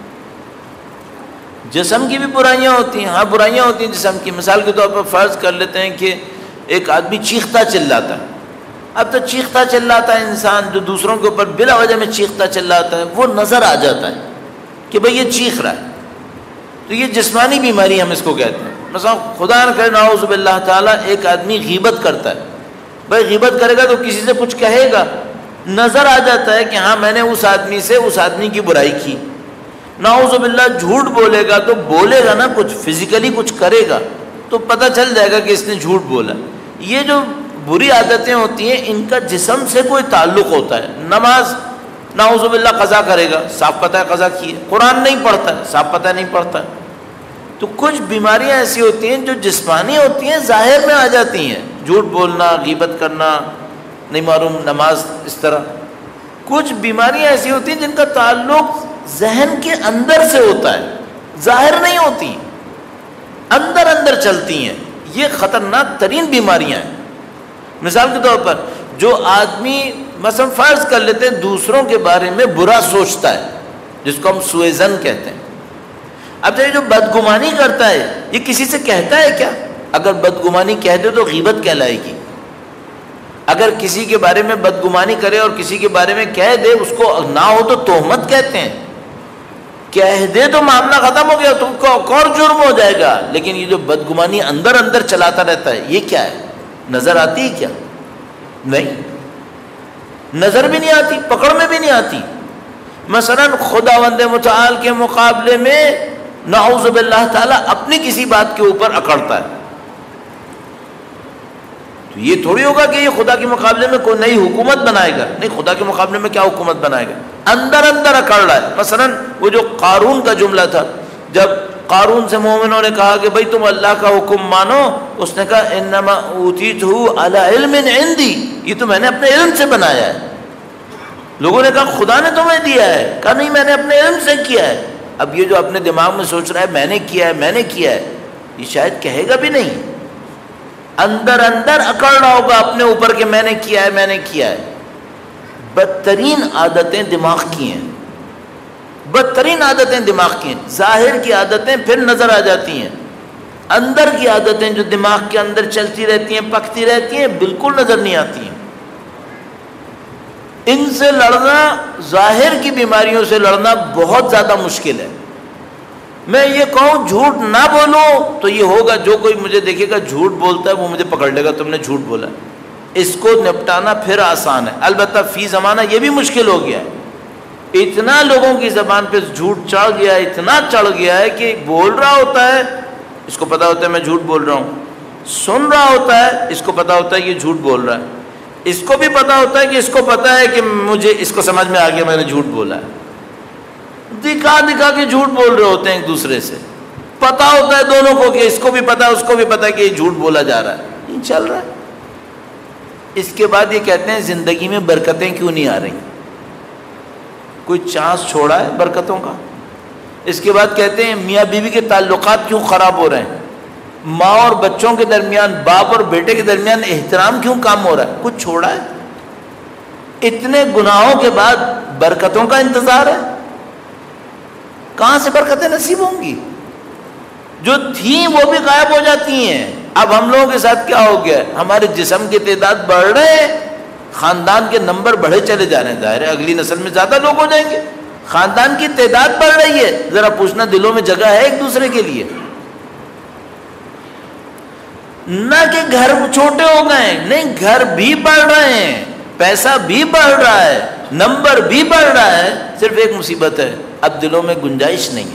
جسم کی بھی برائیاں ہوتی ہیں، ہاں برائیاں ہوتی ہیں جسم کی. مثال کے طور پر فرض کر لیتے ہیں کہ ایک آدمی چیختا چلاتا ہے. اب تو چیختا چلاتا ہے انسان جو دوسروں کے اوپر بلا وجہ میں چیختا چلاتا ہے، وہ نظر آ جاتا ہے کہ بھئی یہ چیخ رہا ہے، تو یہ جسمانی بیماری ہم اس کو کہتے ہیں. مثلا خدا نہ کرے نعوذ باللہ تعالیٰ ایک آدمی غیبت کرتا ہے. بھائی غیبت کرے گا تو کسی سے کچھ کہے گا، نظر آ جاتا ہے کہ ہاں میں نے اس آدمی سے اس آدمی کی برائی کی. نعوذ باللہ جھوٹ بولے گا تو بولے گا نا، کچھ فزیکلی کچھ کرے گا تو پتہ چل جائے گا کہ اس نے جھوٹ بولا. یہ جو بری عادتیں ہوتی ہیں ان کا جسم سے کوئی تعلق ہوتا ہے. نماز نعوذ باللہ قضا کرے گا، صاف پتہ ہے قضا کی ہے. قرآن نہیں پڑھتا ہے، صاف پتہ نہیں پڑھتا ہے. تو کچھ بیماریاں ایسی ہوتی ہیں جو جسمانی ہوتی ہیں، ظاہر میں آ جاتی ہیں، جھوٹ بولنا، غیبت کرنا، نہیں معلوم نماز اس طرح. کچھ بیماریاں ایسی ہوتی ہیں جن کا تعلق ذہن کے اندر سے ہوتا ہے، ظاہر نہیں ہوتی، اندر اندر چلتی ہیں. یہ خطرناک ترین بیماریاں ہیں. مثال کے طور پر جو آدمی مثلا فرض کر لیتے ہیں دوسروں کے بارے میں برا سوچتا ہے، جس کو ہم سوء ظن کہتے ہیں. اب یہ جو بدگمانی کرتا ہے یہ کسی سے کہتا ہے کیا؟ اگر بدگمانی کہہ دے تو غیبت کہلائے گی. اگر کسی کے بارے میں بدگمانی کرے اور کسی کے بارے میں کہہ دے، اس کو نہ ہو تو تہمت کہتے ہیں. کہہ دے تو معاملہ ختم ہو گیا، تم کو اور جرم ہو جائے گا. لیکن یہ جو بدگمانی اندر اندر چلاتا رہتا ہے یہ کیا ہے؟ نظر آتی ہے کیا؟ نہیں، نظر بھی نہیں آتی، پکڑ میں بھی نہیں آتی. مثلا خداوند متعال کے مقابلے میں نعوذ باللہ تعالیٰ اپنی کسی بات کے اوپر اکڑتا ہے، تو یہ تھوڑی ہوگا کہ یہ خدا کے مقابلے میں کوئی نئی حکومت بنائے گا. نہیں، خدا کے مقابلے میں کیا حکومت بنائے گا؟ اندر اندر اکڑ رہا ہے. مثلا وہ جو قارون کا جملہ تھا، جب قارون سے مومنوں نے کہا کہ بھئی تم اللہ کا حکم مانو، اس نے کہا انما اوتیتہ علی علم عندی، یہ تو میں نے اپنے علم سے بنایا ہے. لوگوں نے کہا خدا نے تمہیں دیا ہے، کہا نہیں میں نے اپنے علم سے کیا ہے. اب یہ جو اپنے دماغ میں سوچ رہا ہے میں نے کیا ہے میں نے کیا ہے، یہ شاید کہے گا بھی نہیں. اندر اندر اکڑ رہا ہوگا اپنے اوپر کہ میں نے کیا ہے میں نے کیا ہے. بدترین عادتیں دماغ کی ہیں، بدترین عادتیں دماغ کی ہیں. ظاہر کی عادتیں پھر نظر آ جاتی ہیں، اندر کی عادتیں جو دماغ کے اندر چلتی رہتی ہیں پکتی رہتی ہیں بالکل نظر نہیں آتی ہیں. ان سے لڑنا، ظاہر کی بیماریوں سے لڑنا بہت زیادہ مشکل ہے. میں یہ کہوں جھوٹ نہ بولو تو یہ ہوگا، جو کوئی مجھے دیکھے گا جھوٹ بولتا ہے وہ مجھے پکڑ لے گا تم نے جھوٹ بولا. اس کو نپٹانا پھر آسان ہے. البتہ فی زمانہ یہ بھی مشکل ہو گیا ہے. اتنا لوگوں کی زبان پہ جھوٹ چڑھ گیا ہے، اتنا چڑھ گیا ہے کہ بول رہا ہوتا ہے اس کو پتا ہوتا ہے میں جھوٹ بول رہا ہوں، سن رہا ہوتا ہے اس کو پتا ہوتا ہے یہ جھوٹ بول رہا ہے، اس کو بھی پتا ہوتا ہے کہ اس کو پتا ہے کہ مجھے اس کو سمجھ میں آ گیا میں نے جھوٹ بولا ہے. دکھا دکھا کے جھوٹ بول رہے ہوتے ہیں ایک دوسرے سے. پتا ہوتا ہے دونوں کو کہ اس کو بھی پتا ہے اس کو بھی پتا ہے کہ یہ جھوٹ بولا جا رہا ہے. یہ چل رہا ہے. اس کے بعد یہ کہتے ہیں زندگی میں برکتیں کیوں نہیں آ رہی؟ کوئی چانس چھوڑا ہے برکتوں کا؟ اس کے بعد کہتے ہیں میاں بیوی کے تعلقات کیوں خراب ہو رہے ہیں؟ ماں اور بچوں کے درمیان، باپ اور بیٹے کے درمیان احترام کیوں کام ہو رہا ہے؟ کچھ چھوڑا ہے؟ اتنے گناہوں کے بعد برکتوں کا انتظار ہے؟ کہاں سے برکتیں نصیب ہوں گی؟ جو تھیں وہ بھی غائب ہو جاتی ہیں. اب ہم لوگوں کے ساتھ کیا ہو گیا؟ ہمارے جسم کی تعداد بڑھ رہے ہیں، خاندان کے نمبر بڑھے چلے جا رہے ہیں. ظاہر ہے اگلی نسل میں زیادہ لوگ ہو جائیں گے، خاندان کی تعداد بڑھ رہی ہے. ذرا پوچھنا دلوں میں جگہ ہے ایک دوسرے کے لیے؟ نہ کہ گھر چھوٹے ہو گئے، نہیں گھر بھی بڑھ رہے ہیں، پیسہ بھی بڑھ رہا ہے، نمبر بھی بڑھ رہا ہے. صرف ایک مصیبت ہے، اب دلوں میں گنجائش نہیں ہے.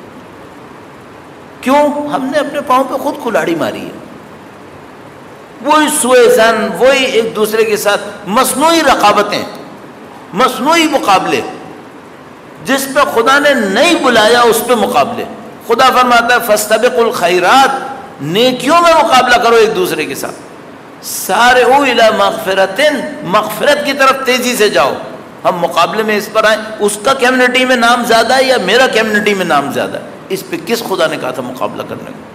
کیوں؟ ہم نے اپنے پاؤں پہ خود کلاڑی ماری ہے. وہی سوء ظن، وہی ایک دوسرے کے ساتھ مصنوعی رقابتیں، مصنوعی مقابلے. جس پہ خدا نے نہیں بلایا اس پہ مقابلے. خدا فرماتا ہے فاستبقوا الخیرات، نیکیوں میں مقابلہ کرو ایک دوسرے کے ساتھ. سارعوا الی مغفرۃ، مغفرت کی طرف تیزی سے جاؤ. ہم مقابلے میں اس پر آئیں اس کا کمیونٹی میں نام زیادہ ہے یا میرا کمیونٹی میں نام زیادہ ہے. اس پہ کس خدا نے کہا تھا مقابلہ کرنے کو؟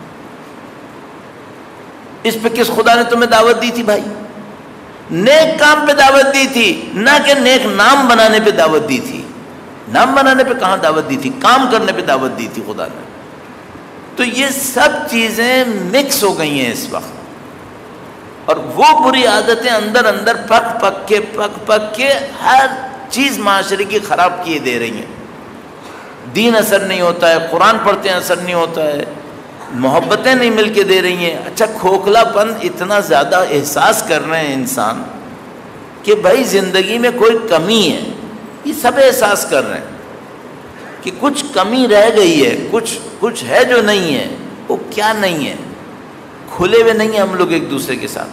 اس پہ کس خدا نے تمہیں دعوت دی تھی بھائی؟ نیک کام پہ دعوت دی تھی، نہ کہ نیک نام بنانے پہ دعوت دی تھی. نام بنانے پہ کہاں دعوت دی تھی؟ کام کرنے پہ دعوت دی تھی خدا نے. تو یہ سب چیزیں مکس ہو گئی ہیں اس وقت، اور وہ بری عادتیں اندر اندر پک پک کے پک پک کے ہر چیز معاشرے کی خراب کیے دے رہی ہیں. دین اثر نہیں ہوتا ہے، قرآن پڑھتے ہیں اثر نہیں ہوتا ہے، محبتیں نہیں مل کے دے رہی ہیں. اچھا کھوکھلا پن اتنا زیادہ احساس کر رہے ہیں انسان کہ بھائی زندگی میں کوئی کمی ہے، یہ سب احساس کر رہے ہیں کہ کچھ کمی رہ گئی ہے، کچھ کچھ ہے جو نہیں ہے. وہ کیا نہیں ہے؟ کھلے ہوئے نہیں ہیں ہم لوگ ایک دوسرے کے ساتھ.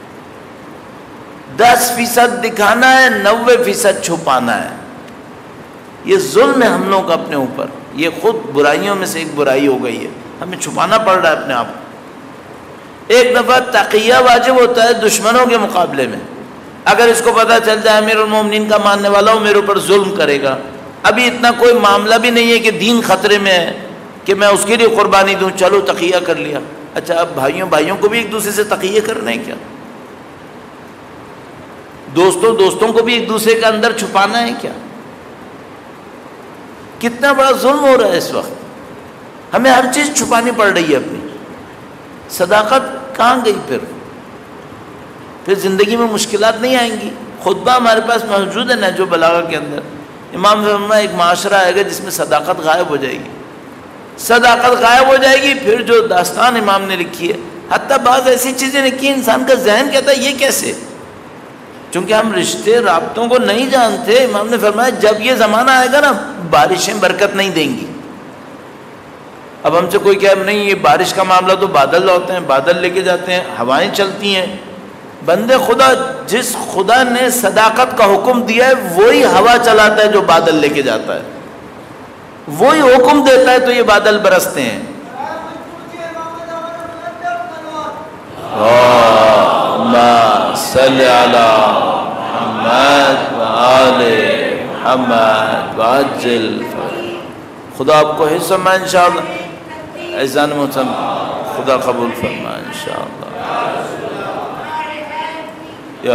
دس فیصد دکھانا ہے، نوے فیصد چھپانا ہے. یہ ظلم ہے ہم لوگ اپنے اوپر. یہ خود برائیوں میں سے ایک برائی ہو گئی ہے، ہمیں چھپانا پڑ رہا ہے اپنے آپ کو۔ ایک دفعہ تقیہ واجب ہوتا ہے دشمنوں کے مقابلے میں، اگر اس کو پتہ چل جائے امیر المومنین کا ماننے والا ہوں میرے اوپر ظلم کرے گا، ابھی اتنا کوئی معاملہ بھی نہیں ہے کہ دین خطرے میں ہے کہ میں اس کے لیے قربانی دوں، چلو تقیہ کر لیا۔ اچھا اب بھائیوں بھائیوں کو بھی ایک دوسرے سے تقیہ کرنا ہے کیا؟ دوستوں دوستوں کو بھی ایک دوسرے کے اندر چھپانا ہے کیا؟ کتنا بڑا ظلم ہو رہا ہے اس وقت، ہمیں ہر چیز چھپانی پڑ رہی ہے اپنی۔ صداقت کہاں گئی؟ پھر پھر زندگی میں مشکلات نہیں آئیں گی۔ خطبہ ہمارے پاس موجود ہے نہج البلاغہ کے اندر، امام نے فرمایا ایک معاشرہ آئے گا جس میں صداقت غائب ہو جائے گی، صداقت غائب ہو جائے گی۔ پھر جو داستان امام نے لکھی ہے، حتیٰ بعض ایسی چیزیں لکھی ہیں انسان کا ذہن کہتا ہے یہ کیسے، چونکہ ہم رشتے رابطوں کو نہیں جانتے۔ امام نے فرمایا جب یہ زمانہ آئے گا نا بارشیں برکت نہیں دیں گی۔ اب ہم سے کوئی کہے نہیں یہ بارش کا معاملہ تو بادل ہوتے ہیں، بادل لے کے جاتے ہیں، ہوائیں چلتی ہیں۔ بندے خدا جس خدا نے صداقت کا حکم دیا ہے وہی ہوا چلاتا ہے جو بادل لے کے جاتا ہے، وہی حکم دیتا ہے تو یہ بادل برستے ہیں۔ اللہم صلی علی محمد وآل محمد وعجل فرج۔ خدا آپ کو حفظ فرمائے انشاءاللہ، اذان محترم خدا قبول فرمائے انشاءاللہ۔ یا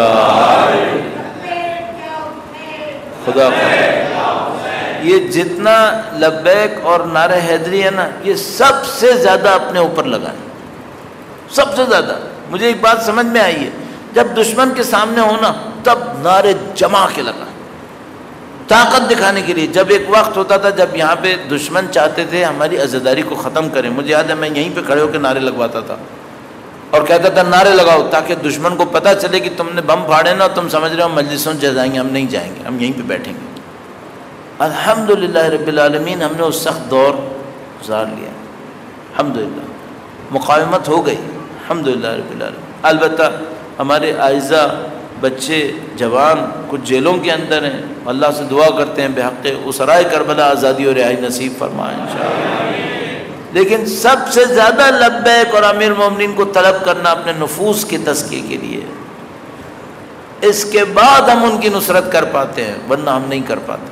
خدا یہ جتنا لبیک اور نعرہ حیدری ہے نا یہ سب سے زیادہ اپنے اوپر لگائیں، سب سے زیادہ۔ مجھے ایک بات سمجھ میں آئی ہے، جب دشمن کے سامنے ہونا تب نعرے جما کے لگائیں، طاقت دکھانے کے لیے۔ جب ایک وقت ہوتا تھا جب یہاں پہ دشمن چاہتے تھے ہماری عزاداری کو ختم کریں، مجھے یاد ہے میں یہیں پہ کھڑے ہو کے نعرے لگواتا تھا اور کہتا تھا نعرے لگاؤ تاکہ دشمن کو پتہ چلے کہ تم نے بم پھاڑے نا، تم سمجھ رہے ہو مجلسوں سے جائیں گے، ہم نہیں جائیں گے، ہم یہیں پہ بیٹھیں گے۔ الحمدللہ رب العالمین ہم نے اس سخت دور گزار لیا، الحمدللہ مقاومت ہو گئی، الحمدللہ رب العالمین۔ البتہ ہمارے اعزاء بچے جوان کچھ جیلوں کے اندر ہیں، اللہ سے دعا کرتے ہیں بحق اسرائے کربلا آزادی اور رہائی نصیب فرمائے انشاءاللہ۔ لیکن سب سے زیادہ لبیک اور امیر المومنین کو طلب کرنا اپنے نفوس کے تزکیے کے لیے، اس کے بعد ہم ان کی نصرت کر پاتے ہیں ورنہ ہم نہیں کر پاتے۔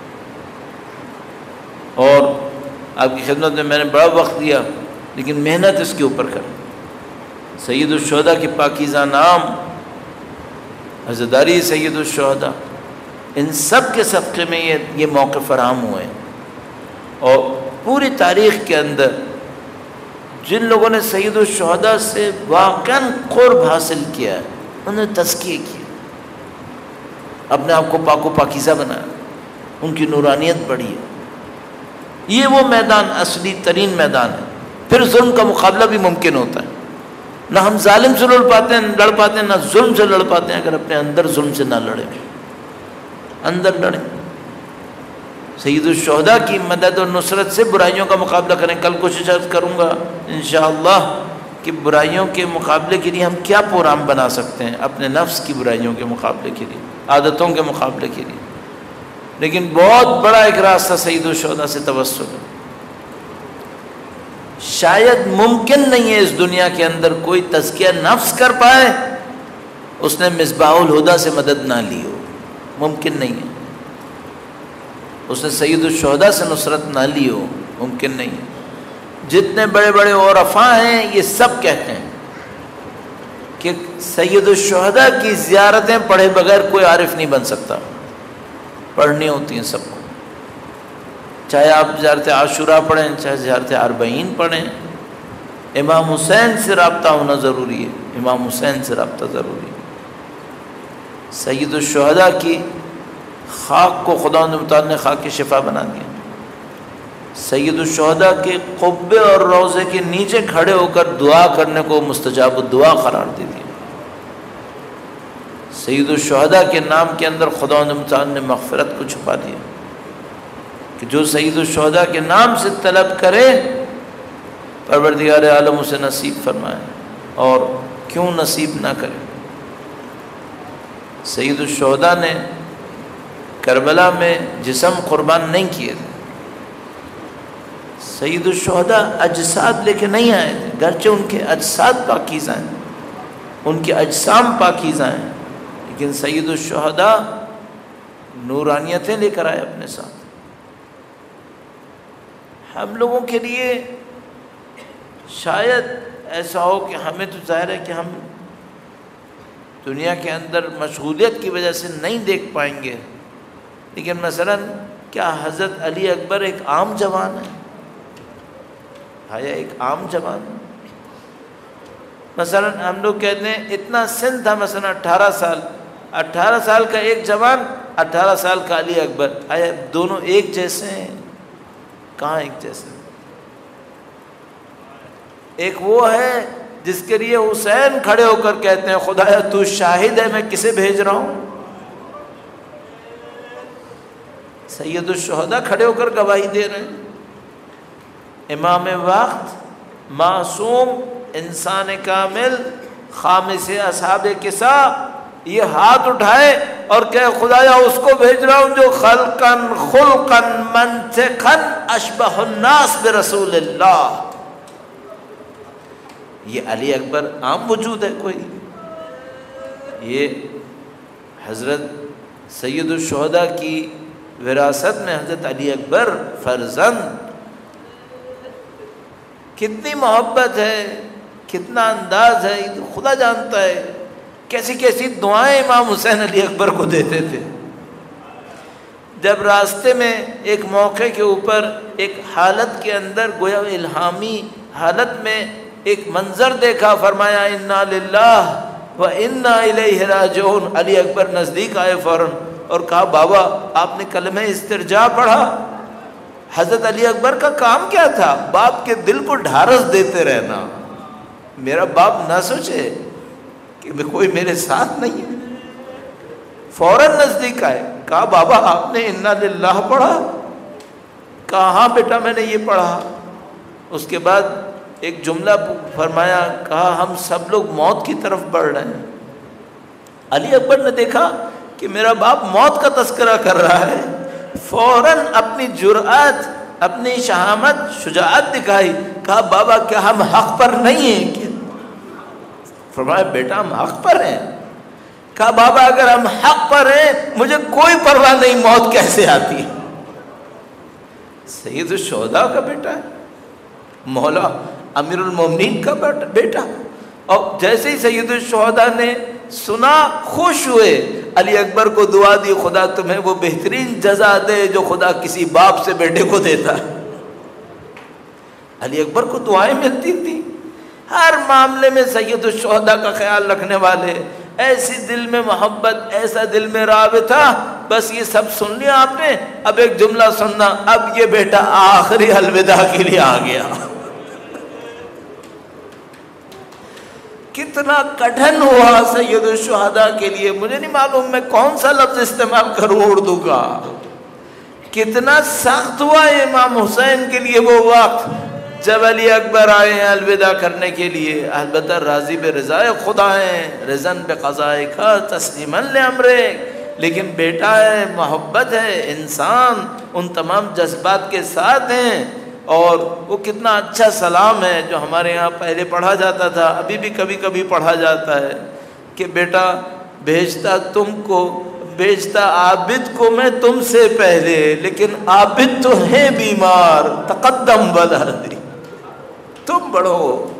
اور آپ کی خدمت میں میں نے بڑا وقت دیا لیکن محنت اس کے اوپر کر، سید الشہداء کی پاکیزہ نام، عزاداری سید الشہداء، ان سب کے صدقے میں یہ یہ موقع فراہم ہوئے ہیں۔ اور پوری تاریخ کے اندر جن لوگوں نے سید الشہداء سے واقعاً قرب حاصل کیا ہے انہوں نے تزکیہ کیا، اپنے آپ کو پاک و پاکیزہ بنایا، ان کی نورانیت بڑھی ہے۔ یہ وہ میدان اصلی ترین میدان ہے، پھر ظلم کا مقابلہ بھی ممکن ہوتا ہے۔ نہ ہم ظالم سے لڑ پاتے ہیں لڑ پاتے ہیں نہ ظلم سے لڑ پاتے ہیں اگر اپنے اندر ظلم سے نہ لڑیں، اندر لڑیں۔ سید الشہداء کی مدد اور نصرت سے برائیوں کا مقابلہ کریں۔ کل کوشش کروں گا انشاءاللہ کہ برائیوں کے مقابلے کے لیے ہم کیا پروگرام بنا سکتے ہیں، اپنے نفس کی برائیوں کے مقابلے کے لیے، عادتوں کے مقابلے کے لیے۔ لیکن بہت بڑا ایک راستہ سید الشہداء سے توسل ہے۔ شاید ممکن نہیں ہے اس دنیا کے اندر کوئی تزکیہ نفس کر پائے اس نے مصباح الہدیٰ سے مدد نہ لی ہو، ممکن نہیں ہے۔ اس نے سید الشہداء سے نصرت نہ لی ہو، ممکن نہیں ہے۔ جتنے بڑے بڑے عرفاء ہیں یہ سب کہتے ہیں کہ سید الشہداء کی زیارتیں پڑھے بغیر کوئی عارف نہیں بن سکتا، پڑھنی ہوتی ہیں سب کو، چاہے آپ زیارت عاشوراء پڑھیں چاہے زیارت اربعین پڑھیں۔ امام حسین سے رابطہ ہونا ضروری ہے، امام حسین سے رابطہ ضروری ہے۔ سید الشہداء کی خاک کو خدا متعال نے خاک کی شفا بنا دیا۔ سید الشہداء کے قبے اور روضے کے نیچے کھڑے ہو کر دعا کرنے کو مستجاب الدعا قرار دے دیا۔ سید الشہداء کے نام کے اندر خدا متعال نے مغفرت کو چھپا دیا کہ جو سید الشہداء کے نام سے طلب کرے پروردگار عالم اسے نصیب فرمائے، اور کیوں نصیب نہ کرے۔ سید الشہداء نے کربلا میں جسم قربان نہیں کیے تھے، سید الشہداء اجساد لے کے نہیں آئے تھے، گرچہ ان کے اجساد پاکیزہ ہیں، ان کے اجسام پاکیزہ ہیں، لیکن سید الشہداء نورانیتیں لے کر آئے اپنے ساتھ۔ ہم لوگوں کے لیے شاید ایسا ہو کہ ہمیں تو ظاہر ہے کہ ہم دنیا کے اندر مشغولیت کی وجہ سے نہیں دیکھ پائیں گے، لیکن مثلا کیا حضرت علی اکبر ایک عام جوان ہے؟ آیا ایک عام جوان؟ مثلا ہم لوگ کہتے ہیں اتنا سن تھا، مثلا اٹھارہ سال، اٹھارہ سال کا ایک جوان، اٹھارہ سال کا علی اکبر، آیا دونوں ایک جیسے ہیں؟ کہاں ایک جیسے؟ ایک وہ ہے جس کے لیے حسین کھڑے ہو کر کہتے ہیں خدایا تو شاہد ہے میں کسے بھیج رہا ہوں؟ سید الشہداء کھڑے ہو کر گواہی دے رہے ہیں۔ امام وقت، معصوم، انسان کامل، خامس اصحاب کسا یہ ہاتھ اٹھائے اور کہ خدایا اس کو بھیج رہا ہوں جو خلقن خلقن منطقن اشبہ الناس برسول اللہ۔ یہ علی اکبر عام وجود ہے کوئی؟ یہ حضرت سید الشہداء کی وراثت میں حضرت علی اکبر فرزند، کتنی محبت ہے، کتنا انداز ہے، یہ تو خدا جانتا ہے۔ کیسی کیسی دعائیں امام حسین علی اکبر کو دیتے تھے۔ جب راستے میں ایک موقع کے اوپر ایک حالت کے اندر گویا الہامی حالت میں ایک منظر دیکھا، فرمایا انا للہ و انا الیہ راجعون۔ علی اکبر نزدیک آئے فوراً اور کہا بابا آپ نے کلمہ استرجاع پڑھا؟ حضرت علی اکبر کا کام کیا تھا؟ باپ کے دل کو ڈھارس دیتے رہنا، میرا باپ نہ سوچے کہ کوئی میرے ساتھ نہیں ہے۔ فوراً نزدیک آئے، کہا بابا آپ نے انا للہ پڑھا؟ کہا ہاں بیٹا میں نے یہ پڑھا۔ اس کے بعد ایک جملہ فرمایا، کہا ہم سب لوگ موت کی طرف بڑھ رہے ہیں۔ علی اکبر نے دیکھا کہ میرا باپ موت کا تذکرہ کر رہا ہے، فوراً اپنی جرأت، اپنی شہامت، شجاعت دکھائی، کہا بابا کیا ہم حق پر نہیں ہیں کیا؟ فرمایا بیٹا ہم حق پر ہیں۔ کہا بابا اگر ہم حق پر ہیں مجھے کوئی پرواہ نہیں موت کیسے آتی ہے۔ سید الشہداء کا بیٹا ہے، مولا امیر المومنین کا بیٹا، اور جیسے ہی سید الشہداء نے سنا خوش ہوئے، علی اکبر کو دعا دی خدا تمہیں وہ بہترین جزا دے جو خدا کسی باپ سے بیٹے کو دیتا ہے۔ علی اکبر کو دعائیں ملتی تھی ہر معاملے میں، سید الشہداء کا خیال رکھنے والے، ایسی دل میں محبت، ایسا دل میں رابطہ۔ بس یہ سب سن لیا آپ نے، اب ایک جملہ سننا، اب یہ بیٹا آخری الوداع کے لیے آ گیا۔ کتنا کٹھن ہوا سید الشہداء کے لیے، مجھے نہیں معلوم میں کون سا لفظ استعمال کروں اردو کا، کتنا سخت ہوا امام حسین کے لیے وہ وقت جب علی اکبر آئے ہیں الوداع کرنے کے لیے۔ البتہ راضی بے رضائے خدا ہیں، رضن بے قضائے کا تسلیماً لامرے، لیکن بیٹا ہے، محبت ہے، انسان ان تمام جذبات کے ساتھ ہیں۔ اور وہ کتنا اچھا سلام ہے جو ہمارے یہاں پہلے پڑھا جاتا تھا، ابھی بھی کبھی کبھی پڑھا جاتا ہے کہ بیٹا بھیجتا تم کو، بھیجتا عابد کو میں تم سے پہلے، لیکن عابد تو ہے بیمار، تقدم ولدی، تم بڑھو۔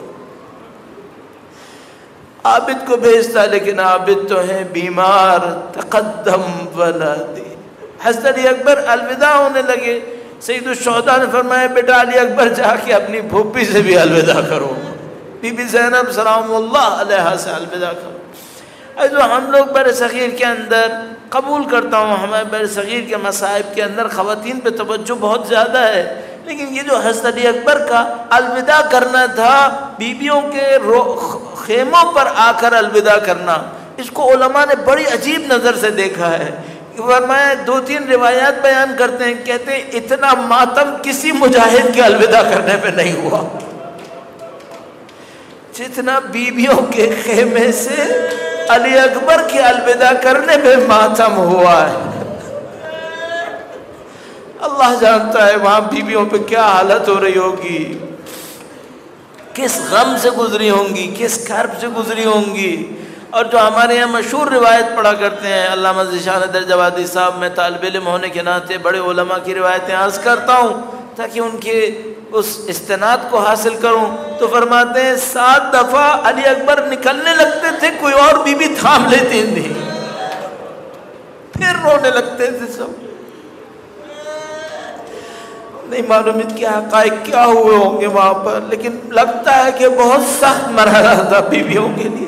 عابد کو بھیجتا لیکن عابد تو ہے بیمار، تقدم ولدی۔ حضرت علی اکبر الوداع ہونے لگے، سید الشہداء نے فرمایا بیٹا علی اکبر جا کے اپنی پھوپھی سے بھی الوداع کرو، بی بی زینب سلام اللہ علیہا سے الوداع کرو۔ جو ہم لوگ بر صغیر کے اندر، قبول کرتا ہوں ہمارے بر صغیر کے مصائب کے اندر خواتین پہ توجہ بہت زیادہ ہے، لیکن یہ جو حضرت علی اکبر کا الوداع کرنا تھا، بیبیوں کے خیموں پر آ کر الوداع کرنا، اس کو علماء نے بڑی عجیب نظر سے دیکھا ہے۔ فرمایا دو تین روایات بیان کرتے ہیں، کہتے ہیں اتنا ماتم کسی مجاہد کے الوداع کرنے پہ نہیں ہوا جتنا بیبیوں کے خیمے سے علی اکبر کے الوداع کرنے پہ ماتم ہوا ہے۔ اللہ جانتا ہے وہاں بیویوں پہ کیا حالت ہو رہی ہوگی، کس غم سے گزری ہوں گی، کس کرب سے گزری ہوں گی۔ اور جو ہمارے یہاں مشہور روایت پڑھا کرتے ہیں علامہ ذیشان درجہ وادی صاحب، میں طالب علم ہونے کے ناطے بڑے علماء کی روایتیں عرض کرتا ہوں تاکہ ان کے اس استناد کو حاصل کروں، تو فرماتے ہیں سات دفعہ علی اکبر نکلنے لگتے تھے، کوئی اور بی بی تھام لیتی تھی، پھر رونے لگتے تھے سب۔ نہیں معلوم ان کے حقائق کیا ہوئے ہوں گے وہاں پر، لیکن لگتا ہے کہ بہت سخت مرحلہ تھا بیویوں کے لیے۔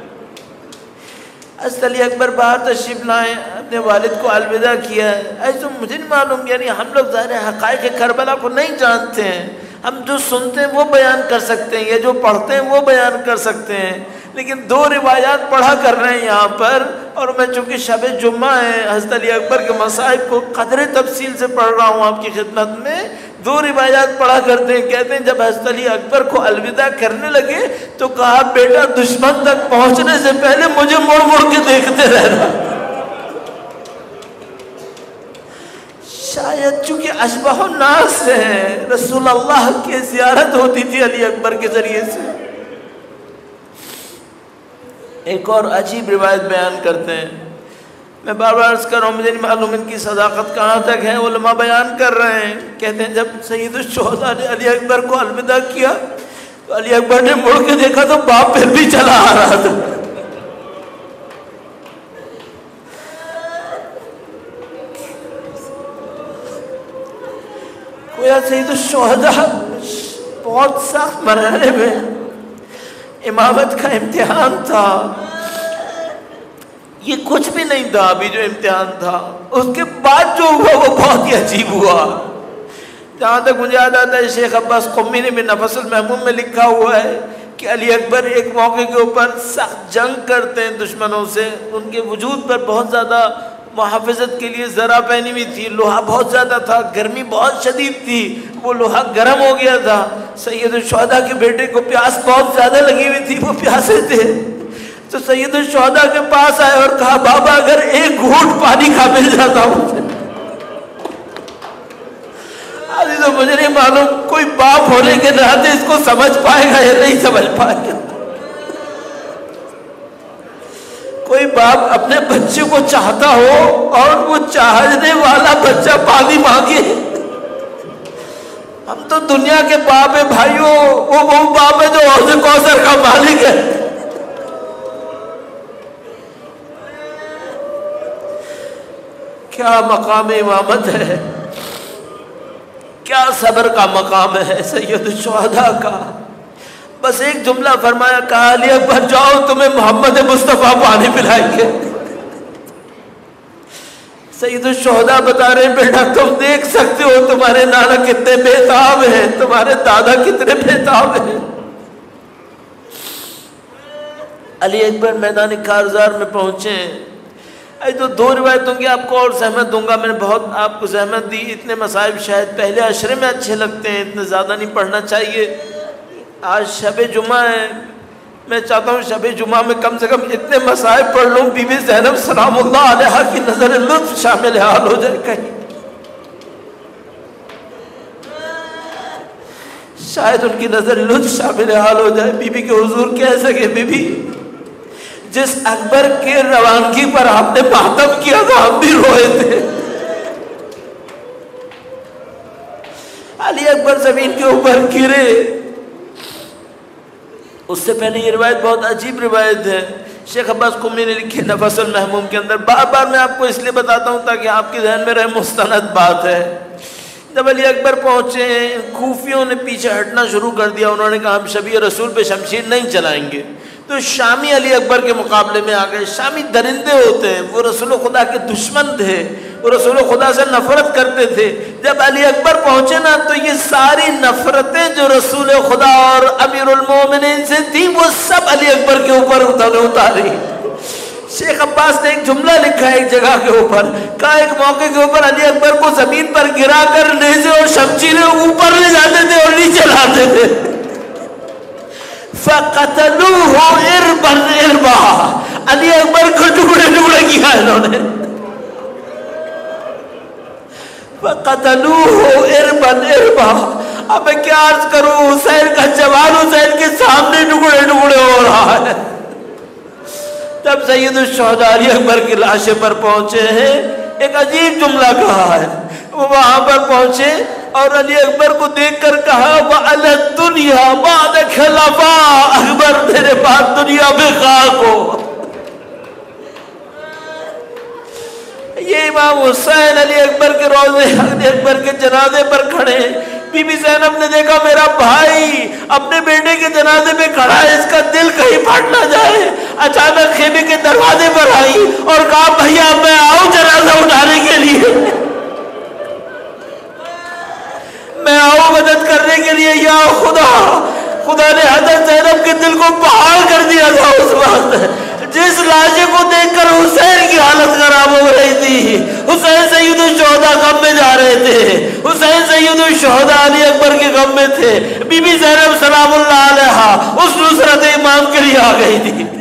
حضرت علی اکبر باہر تشریف لائے، اپنے والد کو الوداع کیا ہے۔ ایسا مجھے نہیں معلوم، یعنی ہم لوگ ظاہر حقائق کربلا کو نہیں جانتے ہیں، ہم جو سنتے ہیں وہ بیان کر سکتے ہیں یا جو پڑھتے ہیں وہ بیان کر سکتے ہیں، لیکن دو روایات پڑھا کر رہے ہیں یہاں پر، اور میں چونکہ شب جمعہ ہے حضرت علی اکبر کے مصائب کو قدر تفصیل سے پڑھ رہا ہوں آپ کی خدمت میں، دو روایات پڑھا کرتے ہیں۔ کہتے ہیں جب حضرت علی اکبر کو الوداع کرنے لگے تو کہا بیٹا دشمن تک پہنچنے سے پہلے مجھے مڑ مڑ کے دیکھتے رہنا۔ شاید چونکہ اشباہ الناس ہیں، رسول اللہ کی زیارت ہوتی تھی علی اکبر کے ذریعے سے۔ ایک اور عجیب روایت بیان کرتے ہیں، میں بار بار عرض کر رہا ہوں مجھے نہیں معلوم ان کی صداقت کہاں تک ہے، علماء بیان کر رہے ہیں۔ کہتے ہیں جب سید الشہداء نے علی اکبر کو الوداع کیا تو علی اکبر نے مڑ کے دیکھا تو باپ پھر بھی چلا آ رہا تھا۔ گویا سید الشہداء بہت سخت مرحلے میں امامت کا امتحان تھا، یہ کچھ بھی نہیں تھا ابھی جو امتحان تھا، اس کے بعد جو ہوا وہ بہت ہی عجیب ہوا۔ جہاں تک مجھے یاد آتا ہے شیخ عباس قمی نے بھی نفس المحموم میں لکھا ہوا ہے کہ علی اکبر ایک موقع کے اوپر سخت جنگ کرتے ہیں دشمنوں سے، ان کے وجود پر بہت زیادہ محافظت کے لیے ذرا پہنی ہوئی تھی، لوہا بہت زیادہ تھا، گرمی بہت شدید تھی، وہ لوہا گرم ہو گیا تھا۔ سید الشہداء کے بیٹے کو پیاس بہت زیادہ لگی ہوئی تھی، وہ پیاسے تھے، تو سید الشہداء کے پاس آئے اور کہا بابا اگر ایک گھونٹ پانی کا مل جاتا مجھے۔ تو مجھے نہیں معلوم کوئی باپ ہونے کے ناطے اس کو سمجھ پائے گا یا نہیں سمجھ پائے گا۔ کوئی باپ اپنے بچے کو چاہتا ہو اور وہ چاہنے والا بچہ پانی مانگے، ہم تو دنیا کے باپ ہیں بھائیوں، وہ وہ باپ ہے جو حوض کوثر کا مالک ہے۔ کیا مقام امامت ہے، کیا صبر کا مقام ہے سید الشہداء کا۔ بس ایک جملہ فرمایا، کہا علی اکبر جاؤ تمہیں محمد مصطفیٰ پانی پلائیں گے۔ سید الشہداء بتا رہے ہیں بیٹا تم دیکھ سکتے ہو تمہارے نانا کتنے بےتاب ہیں، تمہارے دادا کتنے بےتاب ہیں۔ علی اکبر میدان کارزار میں پہنچے، ای تو دو روایتوں کی آپ کو اور زحمت دوں گا، میں نے بہت آپ کو زحمت دی، اتنے مصائب شاید پہلے عشرے میں اچھے لگتے ہیں، اتنے زیادہ نہیں پڑھنا چاہیے۔ آج شب جمعہ ہے، میں چاہتا ہوں شب جمعہ میں کم سے کم اتنے مصائب پڑھ لوں بی بی زینب سلام اللہ علیہا کی نظر لطف شامل حال ہو جائے کہیں، شاید ان کی نظر لطف شامل حال ہو جائے، بی بی کے حضور کہہ سکے بی بی جس اکبر کے روانگی پر آپ نے ماتم کیا تھا ہم بھی روئے تھے۔ علی اکبر زمین کے اوپر گرے۔ اس سے پہلے یہ روایت بہت عجیب روایت ہے، شیخ عباس قمی نے لکھی نفس المحموم کے اندر، بار بار میں آپ کو اس لیے بتاتا ہوں تاکہ آپ کے ذہن میں رہے، مستند بات ہے۔ جب علی اکبر پہنچے کوفیوں نے پیچھے ہٹنا شروع کر دیا، انہوں نے کہا ہم شبیہ رسول پہ شمشیر نہیں چلائیں گے، تو شامی علی اکبر کے مقابلے میں آ گئے۔ شامی درندے ہوتے ہیں، وہ رسول خدا کے دشمن تھے، وہ رسول خدا سے نفرت کرتے تھے۔ جب علی اکبر پہنچے نا تو یہ ساری نفرتیں جو رسول خدا اور امیر المومنین سے تھیں وہ سب علی اکبر کے اوپر اتاری۔ شیخ عباس نے ایک جملہ لکھا ہے ایک جگہ کے اوپر، کہا ایک موقع کے اوپر علی اکبر کو زمین پر گرا کر نیزے اور شمشیریں اوپر لے جاتے تھے اور نیچے لاتے تھے۔ فَقَتَلُوهُ إِرْبًا إِرْبًا، علی اکبر کو ٹکڑے ٹکڑے کیا انہوں نے۔ فقتلوہ اربن اربا. اب میں کیا عرض کروں، حسین کا جوان حسین کے سامنے ٹکڑے ٹکڑے ہو رہا ہے. تب سید الشہداء علی اکبر کی لاشے پر پہنچے ہیں. ایک عجیب جملہ کہا ہے. وہ وہاں پر پہنچے اور علی اکبر کو دیکھ کر کہا وَعَلَى الدُّنْيَا بَعْدَ خَلَفَا. اکبر تیرے بعد دنیا میں خاک ہو. یہ امام حسین علی اکبر کے روضے علی اکبر کے جنازے پر کھڑے. بی بی زینب نے دیکھا میرا بھائی اپنے بیٹے کے جنازے میں کھڑا ہے، اس کا دل کہیں پھٹ نہ جائے. اچانک خیمے کے دروازے پر آئی اور کہا بھیا میں آؤں جنازہ اٹھانے کے لیے، میں آؤں مدد کرنے کے لیے. یا خدا، خدا نے حضرت زینب کے دل کو بحال کر دیا تھا اس وقت جس لاشے کو دیکھ کر حسین کی حالت خراب ہو رہی تھی. حسین سید الشہداء غم میں جا رہے تھے. حسین سید الشہداء علی اکبر کے غم میں تھے. بی بی زینب سلام اللہ علیہا اس نصرت امام کے لیے آ گئی تھی.